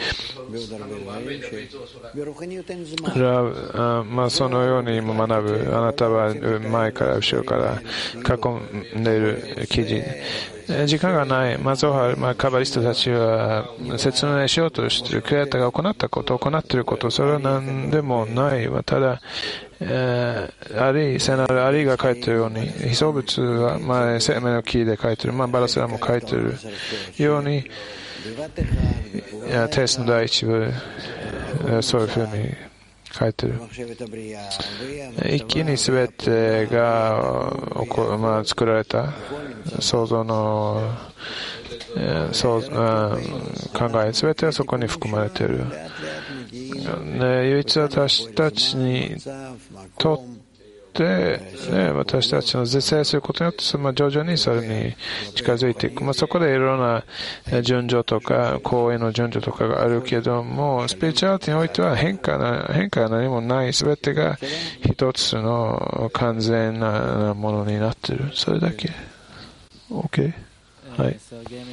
まあそのように学ぶ。あなたは前から後ろから囲んでいる記事。時間がない。まずは、まあ、カバリストたちは説明しようとしている。クレーターが行ったこと、行っていること、それは何でもない。ただ、えー、アリ、聖なるアリが書いているように、被造物は、まあ、生命の木で書いている。まあ、バラセラも書いているように、いやテストの第一部、そういうふうに書いてる。一気にすべてが、まあ、作られた創造の、えー、そう考え、すべてはそこに含まれている。ね、唯一私たちにとって、ね、私たちの是正することによって、まあ、徐々にそれに近づいていく。まあ、そこでいろんな順序とか行為の順序とかがあるけども、スピリチュアリティにおいては変化な変化は何もない。すべてが一つの完全なものになっている。それだけ。OK。はい。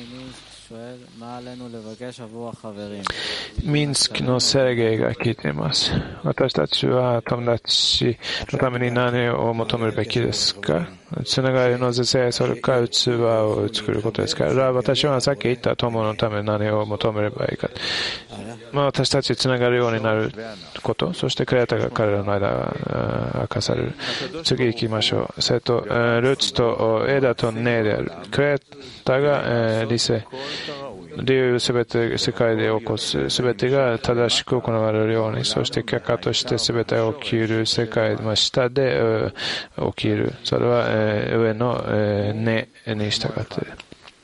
ミンスクのセルゲイが聞いています。私たちは友達のために何を求めるべきですか？つながりの是正、それか器を作ることですか？私はさっき言った友のために何を求めればいいか。まあ、私たちつながるようになること、そしてクレータが彼らの間明かされる。次行きましょう。それと、ルーツと枝と根である。クレータが理性。理由すべて世界で起こすすべてが正しく行われるように、そして結果としてすべてが起きる世界、まあ、下で起きる。それは、えー、上の、えー、根に従っている。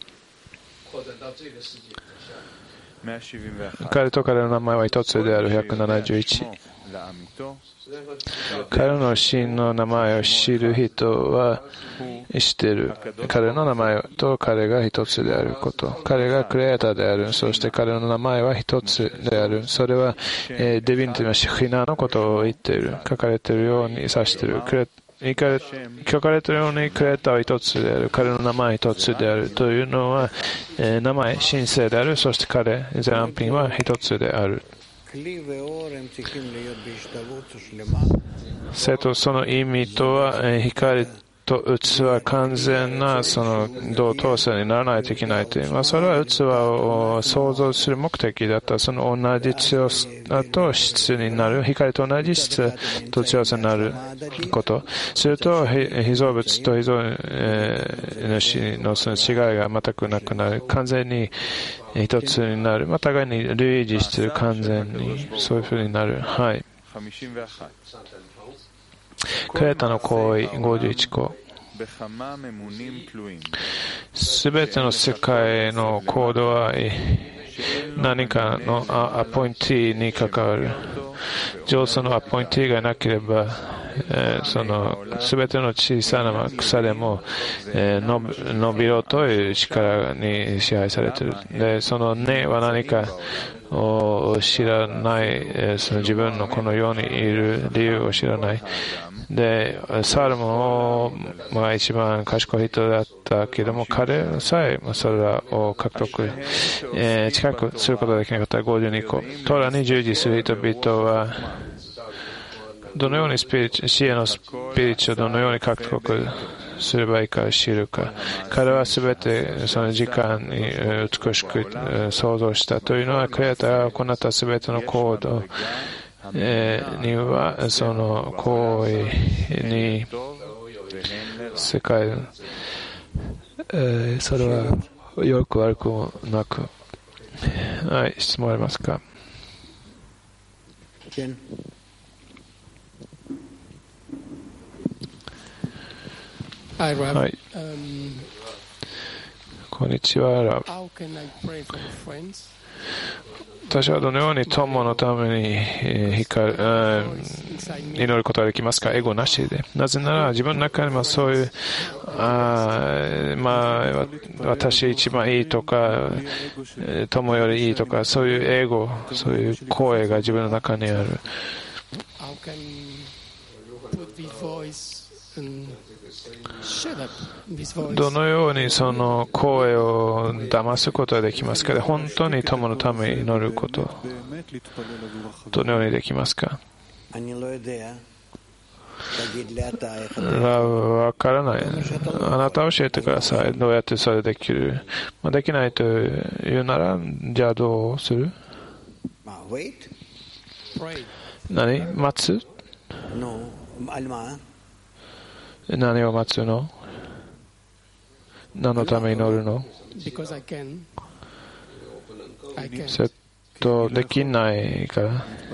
彼と彼の名前は一つである。ひゃくななじゅういち。彼の真の名前を知る人は知っている。彼の名前と彼が一つであること。彼がクリエイターである。そして彼の名前は一つである。それは、えー、デビニティのシヒナのことを言っている。書かれているように指している。クレ書かれているようにクレーターは一つである。彼の名前は一つである。というのは、えー、名前、神聖である。そして彼、全安品は一つである。生徒、その意味とは、えー、光と器は完全なその同等差にならないといけないという、まあ、それは器を創造する目的だった。その同じ強さと質になる、光と同じ質と強さになること。すると被造物と被造主のその違いが全くなくなる。完全に一つになる。まあ、互いに類似している。完全にそういうふうになる。はい。クレータの行為ごじゅういちこ。すべての世界の行動は何かのアポインティに関わる。 上層のアポイント以外なければ、えー、その全ての小さな草でも、えー、伸びろという力に支配されている。で、その根は何かを知らない、えー、その自分のこの世にいる理由を知らない。で、サルモンが一番賢い人だったけども、彼さえそれらを獲得、えー、近くすることができなかったごじゅうにこ。トラに従事する人々は、どのようにスピリチュ、死へのスピリチュをどのように獲得すればいいか知るか。彼はすべてその時間に美しく想像したというのは、クリエイターが行ったすべての行動えー、にはその行為に世界、えー、それはよく悪くもなく。はい、質問ありますか？はい、こんにちは、ラブ。私はどのように友のために光る祈ることができますか？エゴなしで。なぜなら自分の中にもそういうあ、まあ、私一番いいとか友よりいいとかそういうエゴ、そういう声が自分の中にある。どのようにその声を騙すことができますか？本当に友のために祈ること、どのようにできますか？わからない。あなた教えてください。どうやってそれできる？まあ、できないと言うなら、じゃあどうする？何？待つ？何を待つの？何のために祈るの？セットできないから。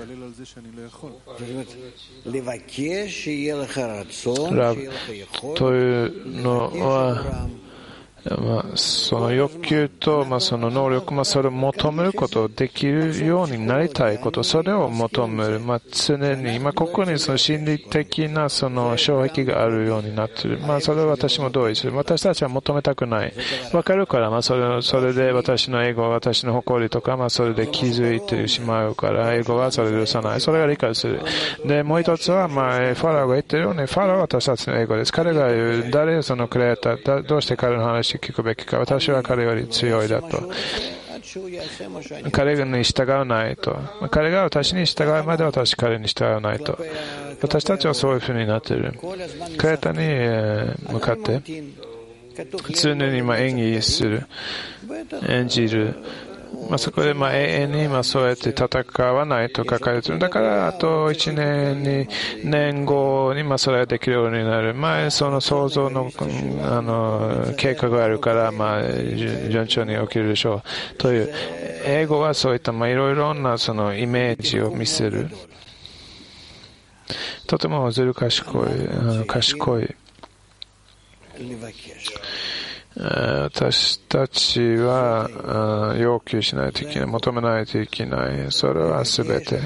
ラブというのは、まあ、その欲求と、まあ、その能力、まあ、それを求めることをできるようになりたいこと、それを求める、まあ、常に、まあ、ここにその心理的なその障壁があるようになっている。まあ、それは私も同意する。私たちは求めたくない。わかるから、まあ、それ、それで私のエゴ、私の誇りとか、まあ、それで気づいてしまうから、エゴはそれで許さない。それが理解する。で、もう一つは、まあ、ファラオが言ってるように、ファラオは私たちのエゴです。彼が言う、誰そのクリエイター、どうして彼の話聞くべきか、私は彼より強いだと。彼に従わないと。彼が私に従うまで私彼に従わないと。私たちはそういうふうになっている。クリエイターに向かって常に今演技する、演じる。まあ、そこでまあ永遠にまあそうやって戦わないと書かれている。だからあといちねんに年後にまあそれができるようになる。まあその想像のあの計画があるからまあ順調に起きるでしょうという。英語はそういったまあいろいろなそのイメージを見せる。とてもずる賢い賢い。私たちは要求しないといけない、求めないといけない。それはすべて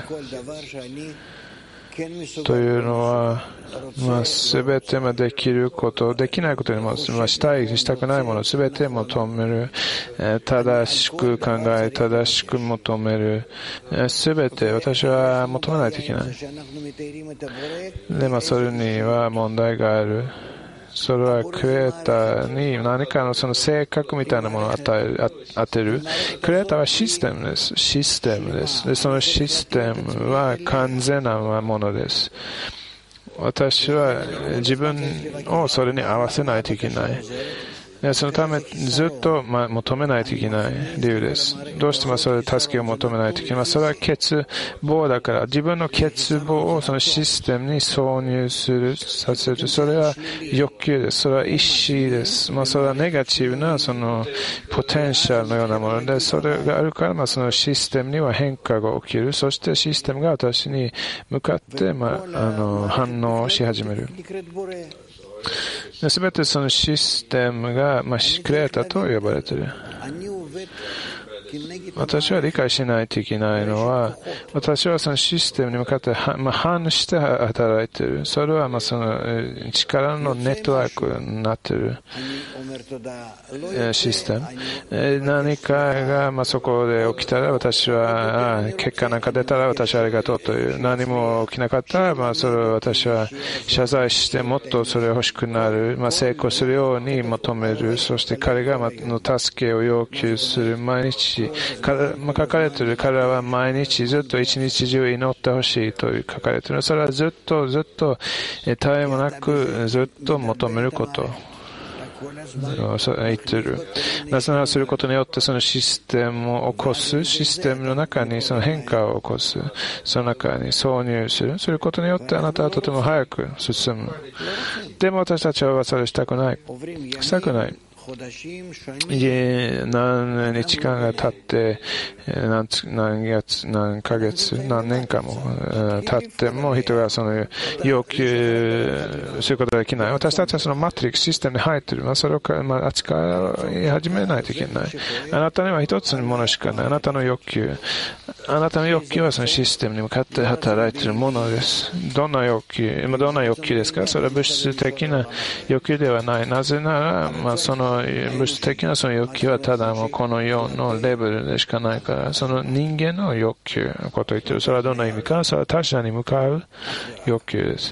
というのは、まあ、すべてできること、できないことにも、まあ、したい、したくないものすべて求める、正しく考え、正しく求める、すべて私は求めないといけない。で、まあ、それには問題がある。それはクリエイターに何かのその性格みたいなものを与える、当てる。クリエイターはシステムです。システムです。で、そのシステムは完全なものです。私は自分をそれに合わせないといけない。でそのためずっと、まあ、求めないといけない理由です。どうしてもそれ助けを求めないといけない。それは欠乏だから、自分の欠乏をそのシステムに挿入する、させる。それは欲求です。それは意志です。まあ、それはネガティブなそのポテンシャルのようなもので、それがあるから、まあ、そのシステムには変化が起きる。そしてシステムが私に向かって、まあ、あの反応し始める。すべてそのシステムが、まあ、クリエイターと呼ばれている。 私は理解しないといけないのは、私はそのシステムに向かって、まあ、反して働いている。それはまあその力のネットワークになっているシステム。何かがまあそこで起きたら私は、あ結果なんか出たら私はありがとうという。何も起きなかったら、まあそれを私は謝罪してもっとそれを欲しくなる。まあ成功するように求める。そして彼がの助けを要求する。毎日、まあ、書かれている彼らは毎日ずっと一日中祈ってほしいという書かれている。それはずっとずっと絶えもなくずっと求めること。言ってる。なぜならすることによってそのシステムを起こす、システムの中にその変化を起こす、その中に挿入する、することによってあなたはとても早く進む。でも私たちはそれしたくない。したくない。何日間が経って何月、何月、何ヶ月、何年間も経っても人がその要求することができない。私たちはそのマトリックスシステムに入っている。まあ、それをまあ扱い始めないといけない。あなたには一つのものしかない。あなたの欲求。あなたの欲求はそのシステムに向かって働いているものです。どんな欲求、どんな欲求ですか？それは物質的な欲求ではない。なぜなら、まあ、その物質的なその欲求はただもうこの世のレベルでしかないから、その人間の欲求のことを言っている。それはどんな意味か？それは他者に向かう欲求です。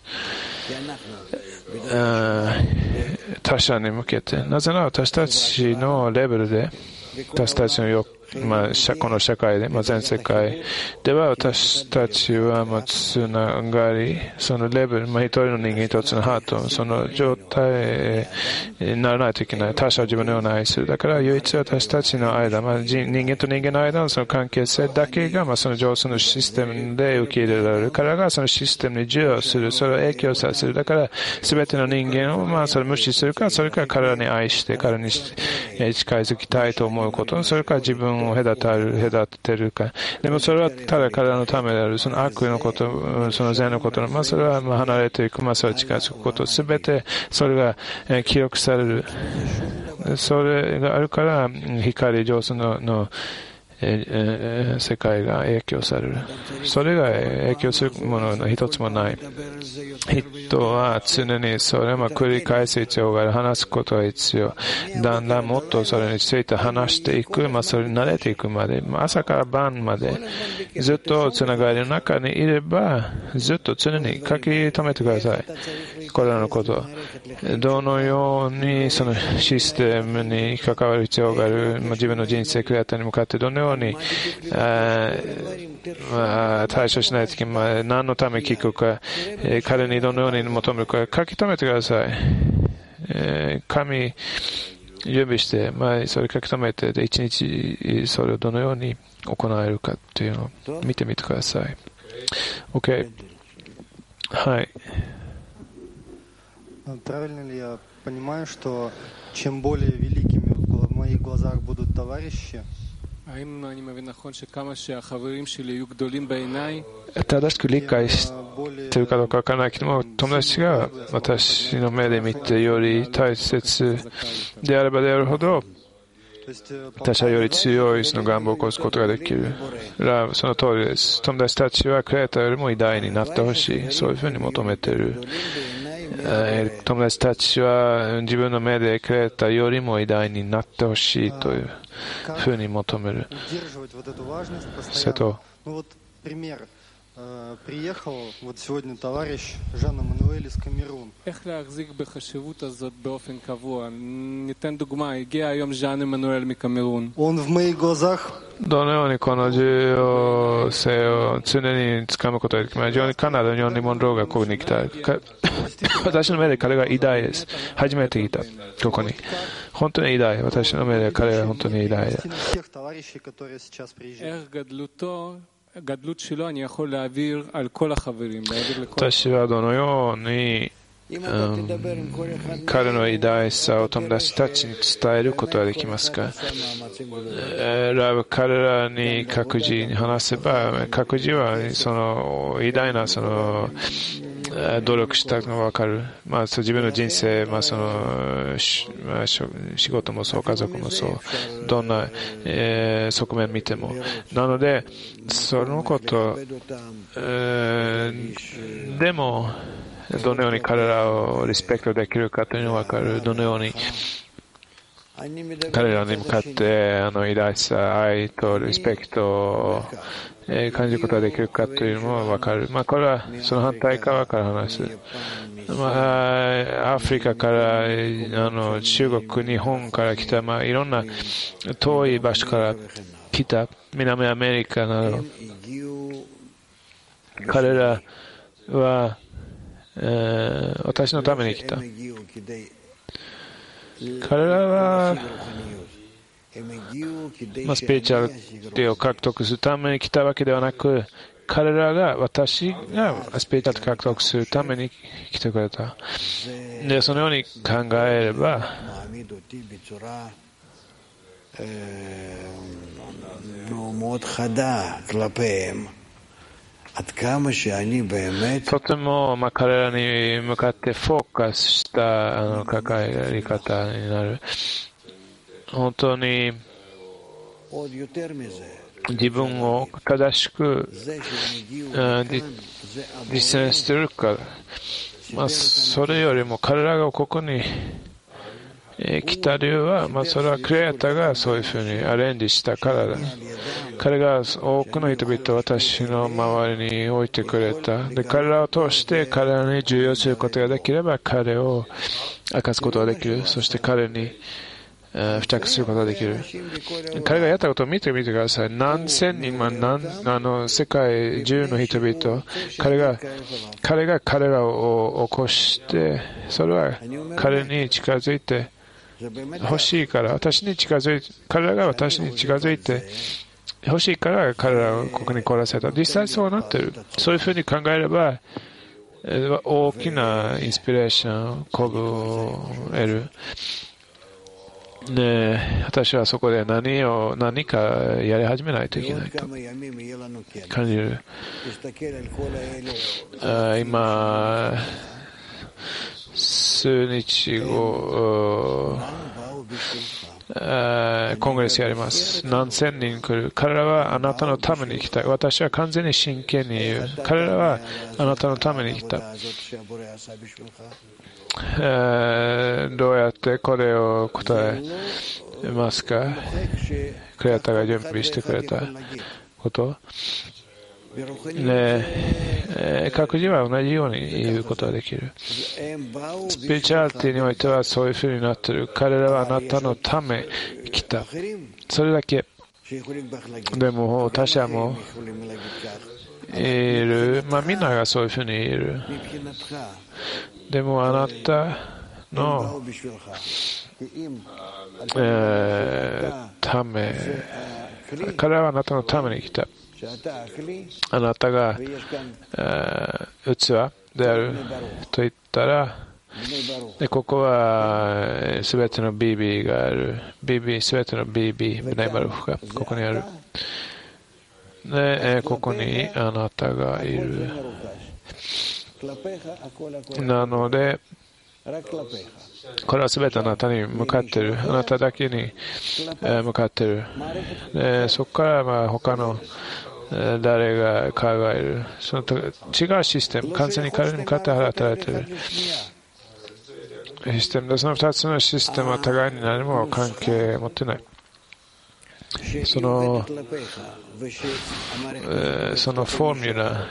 他者に向けて。なぜなら私たちのレベルで、私たちの欲まあ、この社会で、まあ、全世界では私たちはまあつながり、そのレベル、まあ、一人の人間一つのハート、その状態にならないといけない。他者を自分のように愛する。だから唯一私たちの間、まあ、人間と人間の間のその関係性だけが、まあ、その上手のシステムで受け入れられる。彼らがそのシステムに授与する、それを影響させる。だから、すべての人間をまあそれ無視するか、それから彼らに愛して、彼に近づきたいと思うこと、それから自分を隔てる、隔てるか。でもそれはただ彼らのためである。その悪のこと、その善のこと、まあそれはまあ離れていく、まあそれ近づくこと、すべてそれが記録される。それがあるから、光上手の、の世界が影響される。それが影響するものの一つもない。人は常にそれも繰り返す必要がある。話すことが必要。だんだんもっとそれについて話していく。まあそれに慣れていくまで。朝から晩までずっとつながりの中にいれば、ずっと常に書き留めてください。これらのこと。どのようにそのシステムに関わる必要がある。まあ、自分の人生クリエイターに向かってどのようにあ対処しないとき、まあ、何のために聞くか、えー、彼にどのように求めるか書き留めてください。えー、紙準備して、まあ、それ書き留めてで一日それをどのように行えるかというのを見てみてください。 OK。 はい。 Правильно ли я понимаю, что чем более великими в моих глазах будут товарищи, 正しく理解しているかどうかわからないけども、友達が私の目で見てより大切であればであるほど、私はより強いその願望を起こすことができる。その通りです。友達たちはクリエイターよりも偉大になってほしい。そういうふうに求めている。友達たちは自分の目でクリエイターよりも偉大になってほしいというふうに求める。それと приехал вот сегодня товарищ Жан Эммануэль из Камерун. איך להחזיק בחשיבות הזאת באופן קבוע? ניתן דוגמה, הגיע היום ז'אן עמנואל מקמרון. Он в моих глазах どのようにこの重要性を常に掴むことができます。非常にカナダ、日本、リモンローがここに来た。私の目で彼が偉大です。初めて来た。ここに。本当に偉大。私の目で彼が本当に偉大だ。 איך גדלותו גדלות שלו אני יכול להעביר על כל החברים. 私はどのように彼の偉大さを友達たちに伝えることができますか？彼らに各自に話せば、各自はその偉大なその努力したのが分かる。まあ、自分の人生、まあ、その、まあ、仕事もそう、家族もそう、どんな、えー、側面見ても。なので、そのこと、えー、でも、どのように彼らをリスペクトできるかというのが分かる。どのように彼らに向かってあの偉大さ、愛とリスペクトを感じることができるかというのも分かる。まあ、これはその反対側から話す。まあ、アフリカからあの中国、日本から来た、まあ、いろんな遠い場所から来た南アメリカなど、彼らは、えー、私のために来た。彼らは、まあ、スピリチュアルティを獲得するために来たわけではなく、彼らが、私がスピリチュアルティを獲得するために来てくれた。で、そのように考えれば、とても、まあ、彼らに向かってフォーカスしたあの関わり方になる。本当に自分を正しく実践しているか、まあ、それよりも彼らがここに来た理由は、まあ、それはクリエイターがそういうふうにアレンジしたからだ。彼が多くの人々を私の周りに置いてくれた。で、彼らを通して彼らに重要することができれば彼を明かすことができる。そして彼に付着することができる。彼がやったことを見てみてください。何千人、まあ、何あの世界中の人々、彼が彼が彼らを起こして、それは彼に近づいて欲しいから、私に近づいて、彼らが私に近づいて欲しいから彼らをここに来らせた。実際そうなっている。そういうふうに考えれば、大きなインスピレーション、鼓舞を得る。ね、私はそこで何を何かやり始めないといけないと感じる。あ今、数日後、コングレスやります。何千人来る。彼らはあなたのために来た。私は完全に真剣に言う。彼らはあなたのために来た。えー、どうやってこれを答えますか？クリエイターが準備してくれたことで、えー、各自は同じように言うことができる。スピリチュアリティにおいてはそういうふうになっている。彼らはあなたのために来た。それだけ。でも他者もいる。まあみんながそういうふうに言える。でもあなたの、えー、ため、彼らはあなたのために来た。あなたが、えー、器であると言ったら、でここはすべての ビービー がある。ビービー、すべての ビービー、ブナイバルフがここにある。で、ここにあなたがいる。なので、これはすべてあなたに向かっている。あなただけに向かっている。でそこからまあ他の誰が考える。その違うシステム、完全に彼に向かって働いているシステムで、その二つのシステムは互いに何も関係を持ってない。その、えー、そのフォーミュラ、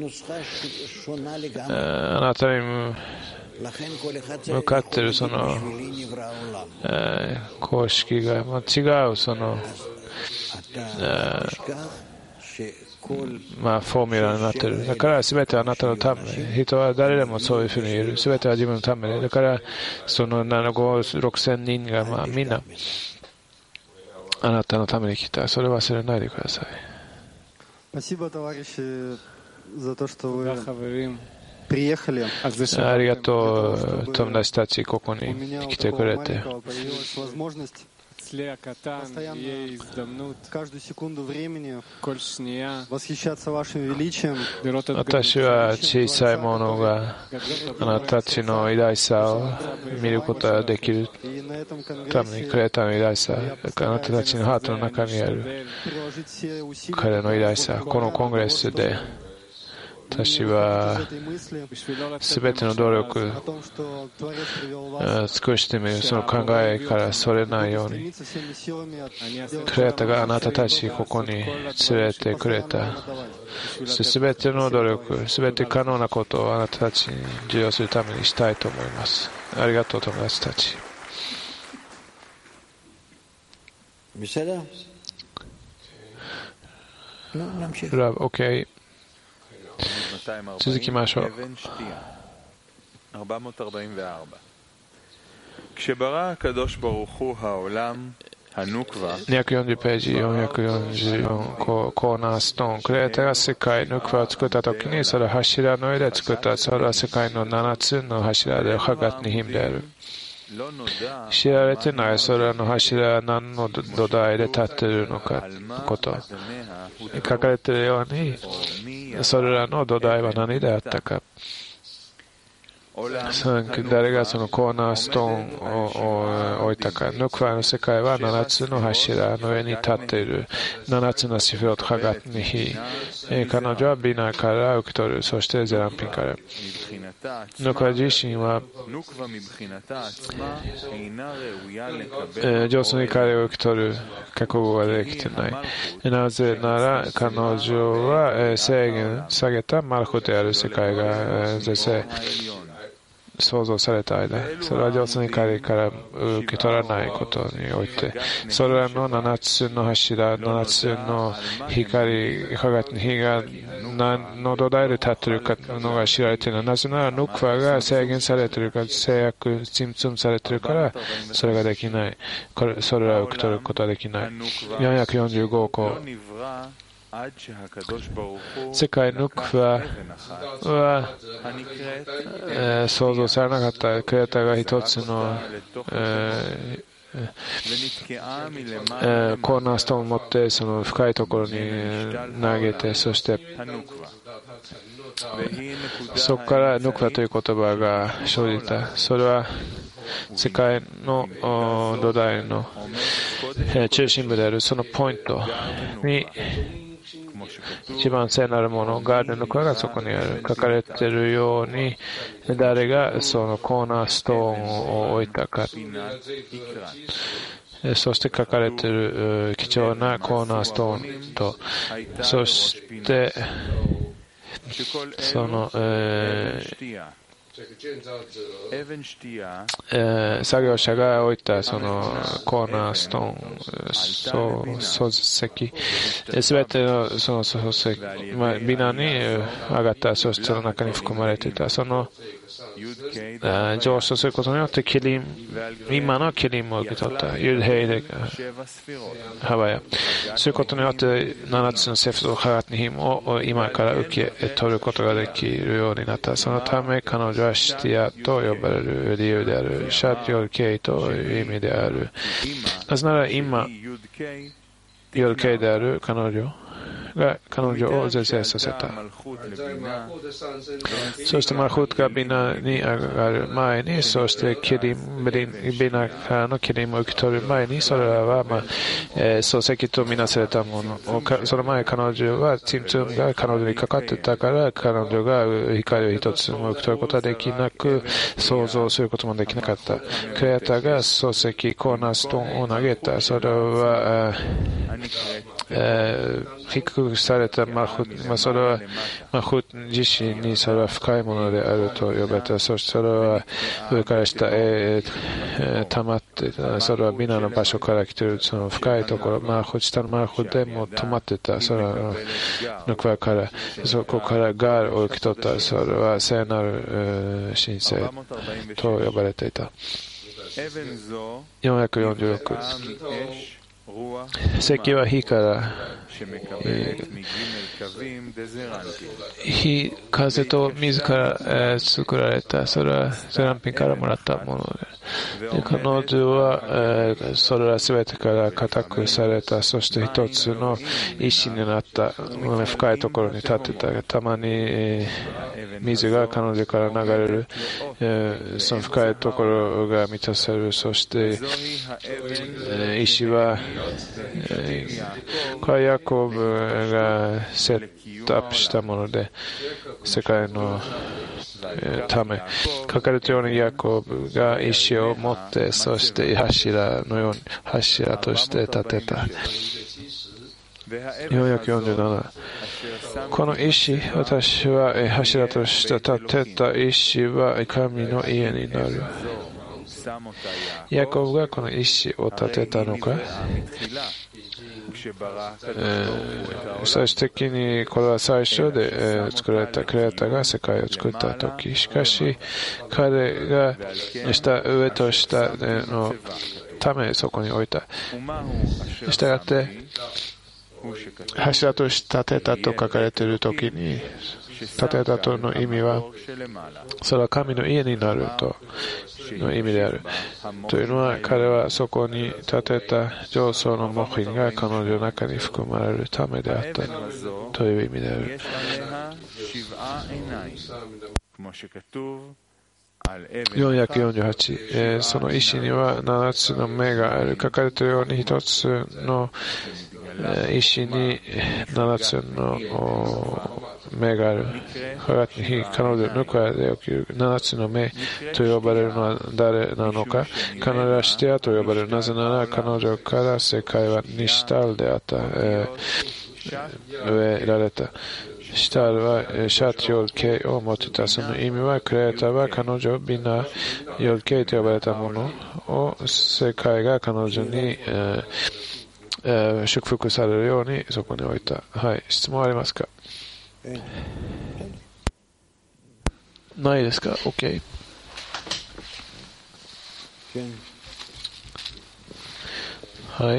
えー、あなたに向かっているその、えー、公式が、まあ、違うその、えー、まあフォーミュラになっている。だから全てあなたのため。人は誰でもそういうふうに言える。全ては自分のためで。だからそのなな、ご、ろくせんにんがまあみんなあなたのために来た。それを忘れないでください。ありがとう、友達たち、ここに来てくれて。 каждую секунду времени восхищаться вашим величием. 私は小さいものがあなたたちの偉大さを見ることができるためにクレーターの偉大さ、あなたたちのハートの中にある彼の偉大さ、このコングレスで私はすべての努力を尽くしてみる、その考えからそれないように、クレーターがあなたたちここに連れてくれた。すべての努力、すべて可能なことをあなたたちに授与するためにしたいと思います。ありがとう、友達たち。ラブ、OK。続きましょう。にひゃくよんじゅうページ、よんひゃくよんじゅうよんコーナーストーン。クレーターが世界ヌクワを作ったときに、それは柱の上で作った。それは世界のななつの柱でハガッニヒムである。知られてないそれらの柱は何の土台で立っているのかこと。書かれているように、それらの土台は何であったか。誰がそのコーナーストーンを置いたか。ヌクワの世界はななつの柱の上に立っている。ななつのシフロトハガッニヒ。彼女はビナから受け取る。そしてゼランピンから。ヌクワ自身は上手に彼を受け取る覚悟ができていない。なぜなら彼女は制限下げたマルコである世界が是正創造された間、それは上手に彼から受け取らないことにおいて、それらのななつの柱、ななつの光、輝きの火が何の土台で立っているかのが知られている。なぜならヌクワが制限されているか、制約、チムツムされているから、それができない。これそれらを受け取ることはできない。よんひゃくよんじゅうご項。世界ヌクワは、えー、想像されなかったクレーターが一つの、えーえー、コーナーストーンを持ってその深いところに投げて、そしてそこからヌクワという言葉が生じた。それは世界の土台の、えー、中心部であるそのポイントに一番聖なるもの、ガーデンのクワがそこにある。書かれているように、誰がそのコーナーストーンを置いたか。そして書かれている貴重なコーナーストーンと、そして、その、えーえー、作業者が置いたそのコーナーストーン、漱石、すべてのその漱石、まあ、ビナに上がった、そしてその中に含まれていた、その上昇することによってキリン、今のキリンも受け取った、ユルヘイでハワイヤ。そういうことによってななつのセフト、ハガッニヒムを今から受け取ることができるようになった。そのため彼女はシティアと呼ばれる理由である。シャッヨルケイという意味である。なぜなら今、ヨルケイである彼女が彼女を是正させた。そしてマルフットがビナに上がる前に、そしてキリン、ビナからのキリンを受け取る前に、それらは、まあえー、漱石とみなされたものを、その前彼女はチムツムが彼女にかかってたから、彼女が光を一つも受け取ることはできなく、想像することもできなかった。クレーターが漱石、コーナーストーンを投げた。それは、えー、低くされたマフッ、まあ、それはマフッ自身にそれは深いものであると呼ばれた。そしてそれは上から下へ、えー、溜まっていた。それはビナの場所から来ているその深いところ、マフッ、下のマフッでも止まっていた。それはヌクワからそこからガールを受け取った。それは聖なる、えー、神聖と呼ばれていた。よんひゃくよんじゅうろく石は火から火、風と水から、えー、作られた、それはゼランピンからもらったもので、で彼女は、えー、それらすべてから固くされた、そして一つの石になった、深いところに立ってた。たまに、えー、水が彼女から流れる、えー、その深いところが満たされる。そして、えー、石は、えー、これはヤコブがセットアップしたもので、世界のため、書かれたようにヤコブが石を持って、そして柱のように柱として立てた。よんひゃくよんじゅうなな、この石、私は柱として立てた石は神の家になる。ヤコブがこの石を建てたのか、えー、最終的にこれは最初で、えー、作られたクリエイターが世界を作ったとき、しかし彼が下上と下のためそこに置いた。したがって柱として建てたと書かれているときに、建てたとの意味はそれは神の家になるとの意味である。というのは、彼はそこに建てた上層の木品が彼女の中に含まれるためであったという意味である。よんひゃくよんじゅうはち、えー、その石にはななつの目がある。書かれているようにひとつの石にななつの目がある。彼女の中で起きるななつの目と呼ばれるのは誰なのか。彼女はシテアと呼ばれる。なぜなら彼女から世界はニシタルであった、えー、植えられた。シタルはシャツヨルケイを持っていた。その意味はクリエイターは彼女ビナヨルケイと呼ばれたものを世界が彼女に、えーえー、祝福されるようにそこに置いた。はい、質問ありますか？ないですか？ OK。はい。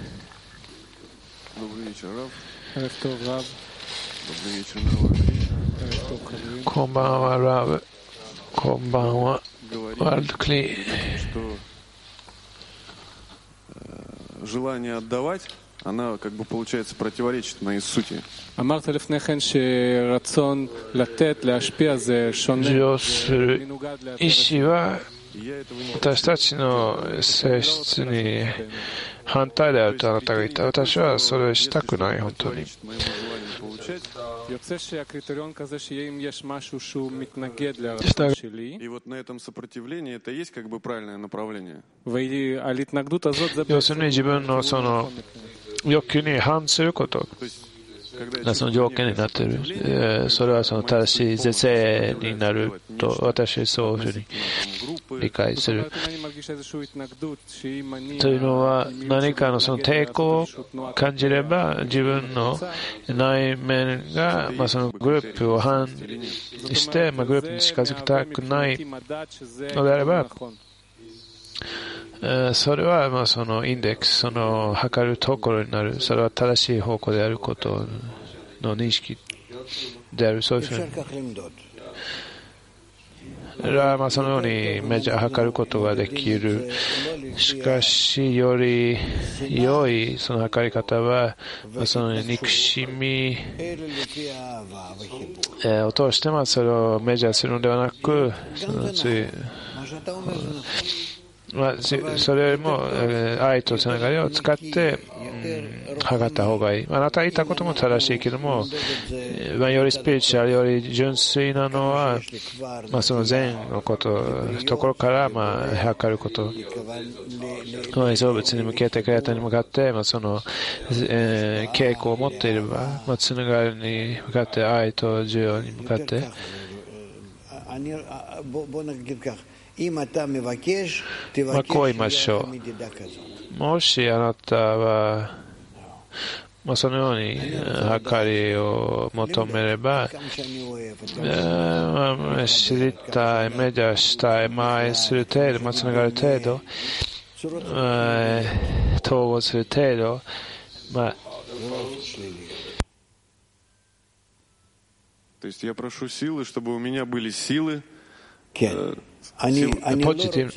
こんばんは、ラブ。こんばんは、ワールドクリーン。 Желание отдавать, она как бы получается противоречит моей сути. 授与する意志は私たちの性質に反対であるとあなたが言った。私はそれしたくない、本当に。 И вот на этом сопротивлении это есть как бы правильное направление. 要するに自分のその欲求に反することがその条件になっている、えー、それはその正しい是正になると私はそういうふうに理解する。というのは何かのその抵抗を感じれば自分の内面が、まあ、そのグループを反して、まあ、グループに近づきたくないのであれば、それはまあそのインデックス、その測るところになる。それは正しい方向であることの認識である。そういうふうにまあそのようにメジャー測ることができる。しかしより良いその測り方は、まあ、その憎しみを通してまあそれをメジャーするのではなく、そのついまあ、それよりも愛とつながりを使って、うん、測った方がいい。あなたが言ったことも正しいけども、まあ、よりスピリチュアル、より純粋なのは、まあ、その善のこと、ところから、まあ、測ること。まあ、造物に向けて、クリエイターに向かって、まあ、その、えー、傾向を持っていれば、まあ、つながりに向かって、愛と需要に向かって、まあ、こう言いましょう。もしあなたは、まあ、そのように測りを求めれば、まあ、知りたい、メジャーしたい、まあ、愛する程度、まあ、つながる程度、統合する程度、まあ、 То есть я прошу силы, чтобы у меня были силы. Positiv.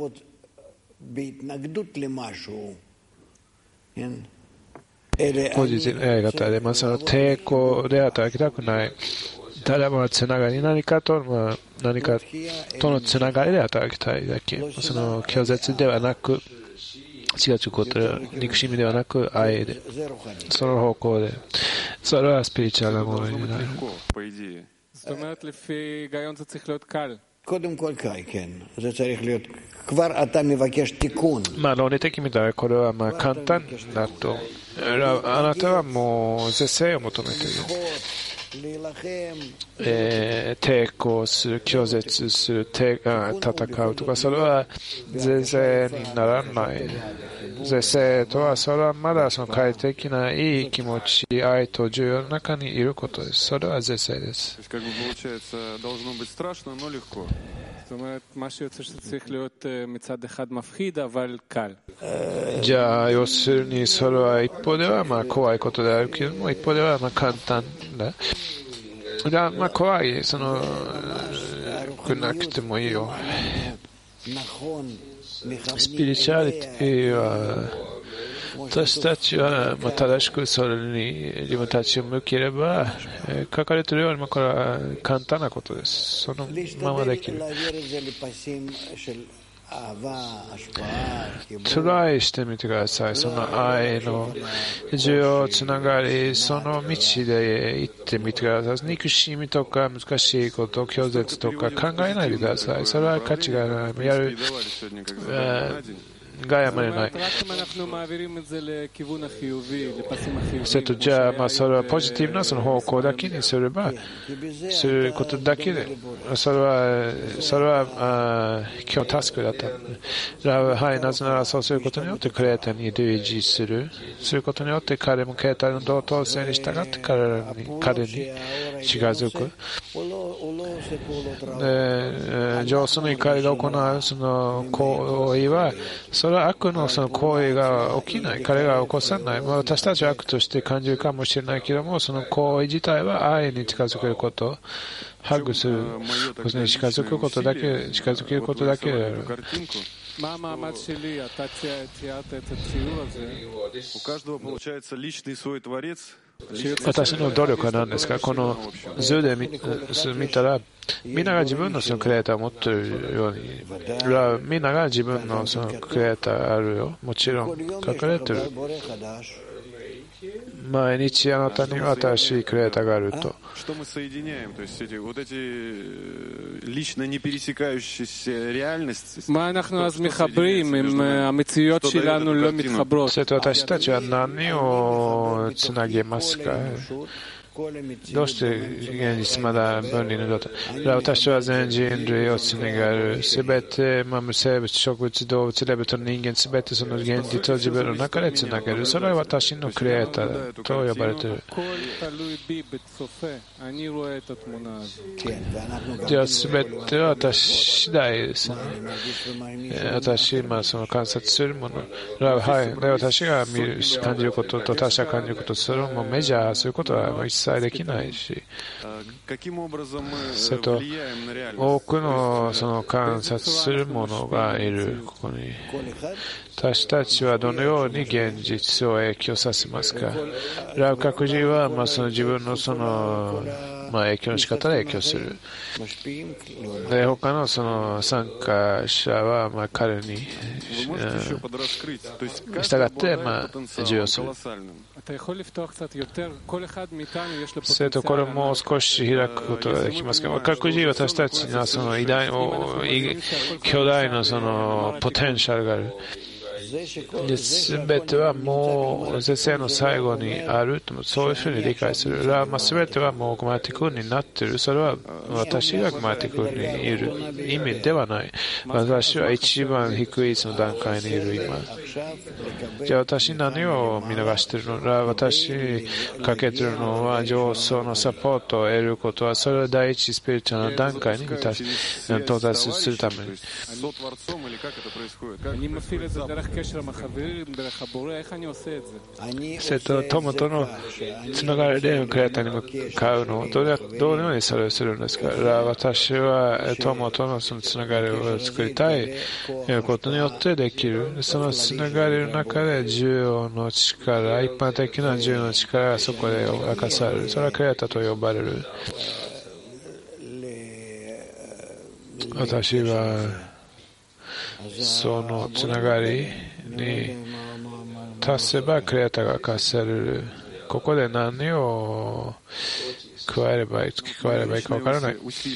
Positiv やり方で、まあ、その抵抗で働きたくない。ただまあつながり、何かと、まあ、何かとのつながりで働きたいだけ。その拒絶ではなく、違うことで、憎しみではなく、愛で、その方向で、それはスピリチュアルなものになる。 זאת אומרת, לפי היגיון זה צריך להיות קל. קודם כל קל, כן. זה צריך להיות, כבר אתה מבקש תיקון. まあ論理的に見たらこれはまあ簡単だと。あなたはもう是正を求めている。えー、抵抗する、拒絶する、戦うとか、それは是正にならない。是正とは、それはまだその快適ないい気持ち、愛と重要の中にいることです。それは是正です。 זאת אומרת, מה שיוצא שצריך להיות מצד אחד מפחיד, אבל קל. じゃあ、要するにそれは一方ではまあ怖いことであるけれども、一方ではまあ簡単だ。だまあ怖い、その、くなくてもいいよ。スピリチュアリティは、私たちはまあ正しくそれに自分たちを向ければ、えー、書かれているように、まあ、これは簡単なことです。そのままできる。トライしてみてください。その愛の需要つながり、その道で行ってみてください。憎しみとか難しいこと、拒絶とか考えないでください。それは価値がない。やる、がやまれない。それとじゃあ、まあ、それはポジティブなその方向だけにすれば、することだけで、それは、それは、あ今日タスクだった。はい、なぜならそうすることによってクレーターに類似する。することによって彼もクレーターの同等性に従って彼に、彼に近づく。で、上手の怒りが行うその行為は、それは悪のその行為が起きない。彼が起こさない。まあ、私たちは悪として感じるかもしれないけども、その行為自体は愛に近づけること、ハグすることに近づくことだけ、近づけることだけである。 מה המעמד שלי? אתה ציירת את הציור הזה. У каждого получается личный свой творец. 私の努力は何ですか？この図で 見, 見たら、みんなが自分のそのクリエイターを持っているように、みんなが自分のそのクリエイターあるよ。もちろん書かれている。毎日あなたには新しいクリエイターがあると。 מה אנחנו אז מחברים אם המציאות שלנו לא מתחברות? それと私たちは何をつなげますか？どうして現実まだ分離の状態？私は全人類をつながる。すべて、まあ、無生物、植物、動物、レベルと人間、すべてその現実を自分の中でつなげる。それは私のクリエイターと呼ばれている。じゃあ、すべては私次第ですね。私、まあ、その観察するもの。はい。で、私が見る、感じることと他者が感じること、それをもうメジャーすることは一切できないし、それと多くのその観察する者がいる。ここに私たちはどのように現実を影響させますか？ラウ各自はまあその自分のそのまあ影響の仕方で影響する。で、他のその参加者はまあ彼に従ってまあ授与する。それとこれも少し開くことができますが、各自私たちにはその偉大巨大なそのポテンシャルがある。すべてはもう是正の最後にあると、そういうふうに理解する。すべてはもうグマティクになっている。それは私がグマティクにいる意味ではない。私は一番低いその段階にいる今。じゃあ私何を見逃しているのか？私かけているのは上層のサポートを得ることは、それは第一スピリチュアルな段階に到達するために。 それと友とのつながりでクレーターに向かうのをどのようにそれをするんですか。私は友とのそのつながりを作りたいことによってできる。そのつながりの中で重要の力、一般的な重要の力がそこで明かされる。それはクレーターと呼ばれる。私はそのつながりに達せばクレーターが明かされる。ここで何を加えればいい、加えればいいか分からない。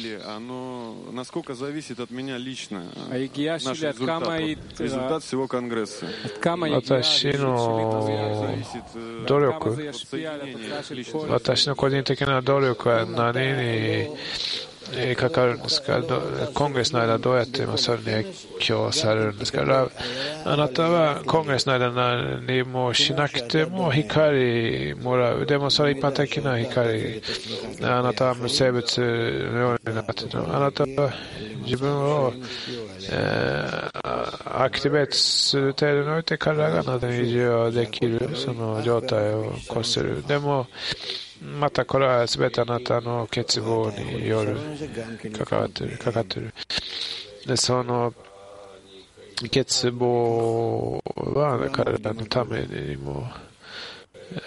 私の努力、私の個人的な努力は何にかかるんですか。コングレスの間どうやってそれに影響されるんですか。あなたはコングレスの間何もしなくても光もらう。でもそれ一般的な光。あなたは無生物のようになっている。あなたは自分を、えー、アクティベートする程度において体があなたに重要できるその状態を起こせる。でもまたこれは全てあなたの欠乏による関わっている、かかっている。で、その欠乏は彼らのためにも、え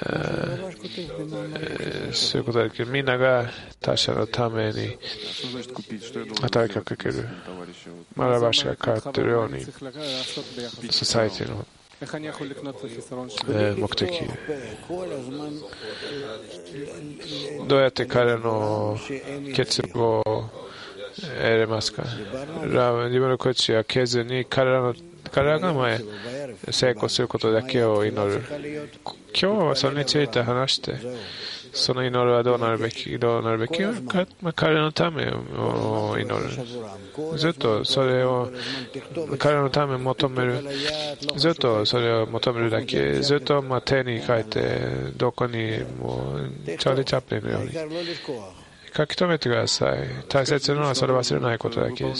ー、そういうことだけど、みんなが他者のために働きかける。学ばしが変わっているように、ソサイティの目的。どうやって彼の欠乏を得れますか。自分の口を開けずに彼らの彼らが前成功することだけを祈る。今日はそれについて話して、その祈りはどうなるべき、どうなるべきか、まあ、彼のためを祈る。ずっとそれを彼のために求める。ずっとそれを求めるだけ。ずっとまあ手に書いて、どこにもチャーリー・チャップリンのように書き留めてください。大切なのはそれを忘れないことだけです。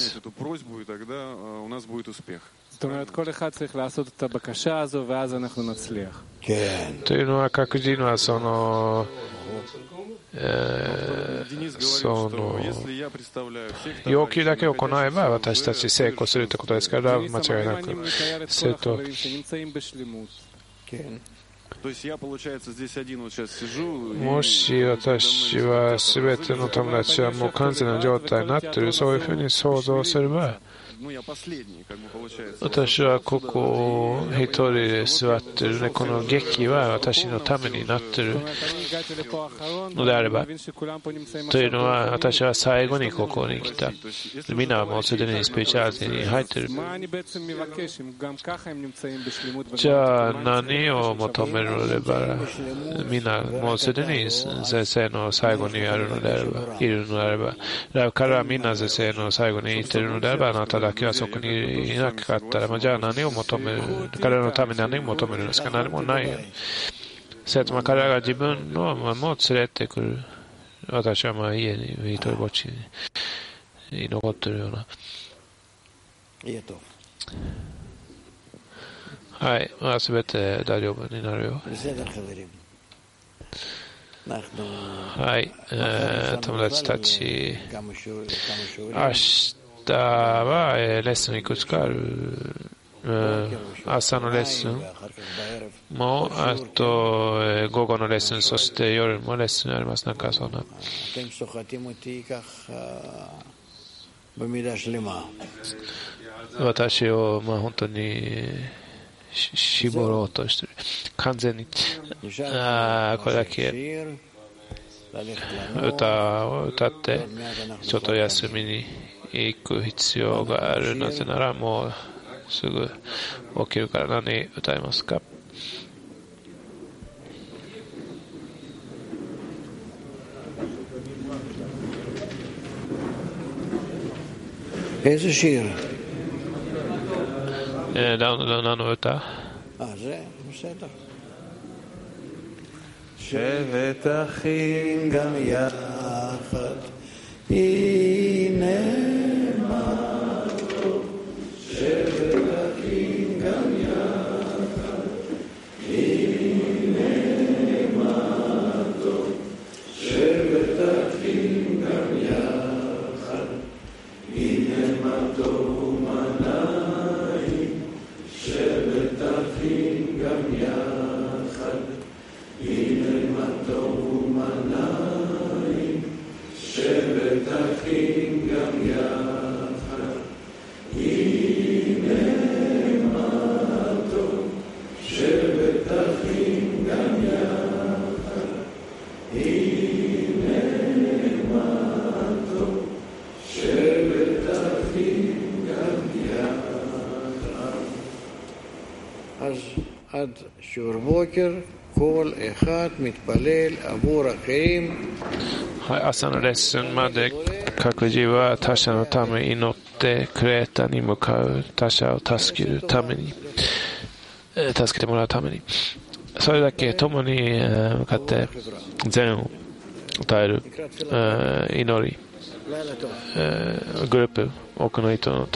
というのは各自のはその、えー、その要求だけ行えば私たち成功するということですから間違いなく。それともし私は全ての友達はもう完全な状態になっている、そういうふうに想像すれば、私はここ一人で座っているね。この劇は私のためになっているのであれば、というのは私は最後にここに来た。みんなはもうすでにスピリチュアリティに入っている。じゃあ何を求めるのであれば、みんなもうすでに先生の最後にあるのであれば、いるのであれば、彼はみんな先生の最後にいているのであれば、あなただけはそこにいなかったら、まあ、じゃあ何を求める、彼らのために何を求めるんですか。何もない。それとまあ彼らが自分のまあもう連れてくる。私はまあ家に一人ぼっちに残っているような。はい、まあ、全て大丈夫になるよ。はい、えー、友達たち、明日は、えー、レッスンいくつかある、えー、朝のレッスンも、あと、えー、午後のレッスン、そして夜もレッスンあります。なんかそんな。私を、まあ、本当に絞ろうとしてる。完全に。ああ、これだけ歌を歌って、ちょっと休みに行く必要がある。なぜならもうすぐ起きるから。何歌いますか？ איזה שיר? えー、何の歌？ אה, זה? בסדר. שבט אחים גם יחד, הנה מה טוב. שבט אחים גם יחד אז עד שיעור בוקר כל אחד מתפלל עבור אחרים. 朝のレッスンまで各自は他者のために祈ってクレータに向かう、他者を助けるために、助けてもらうために、それだけ共に向かって善を与える祈り、グループ、多くの人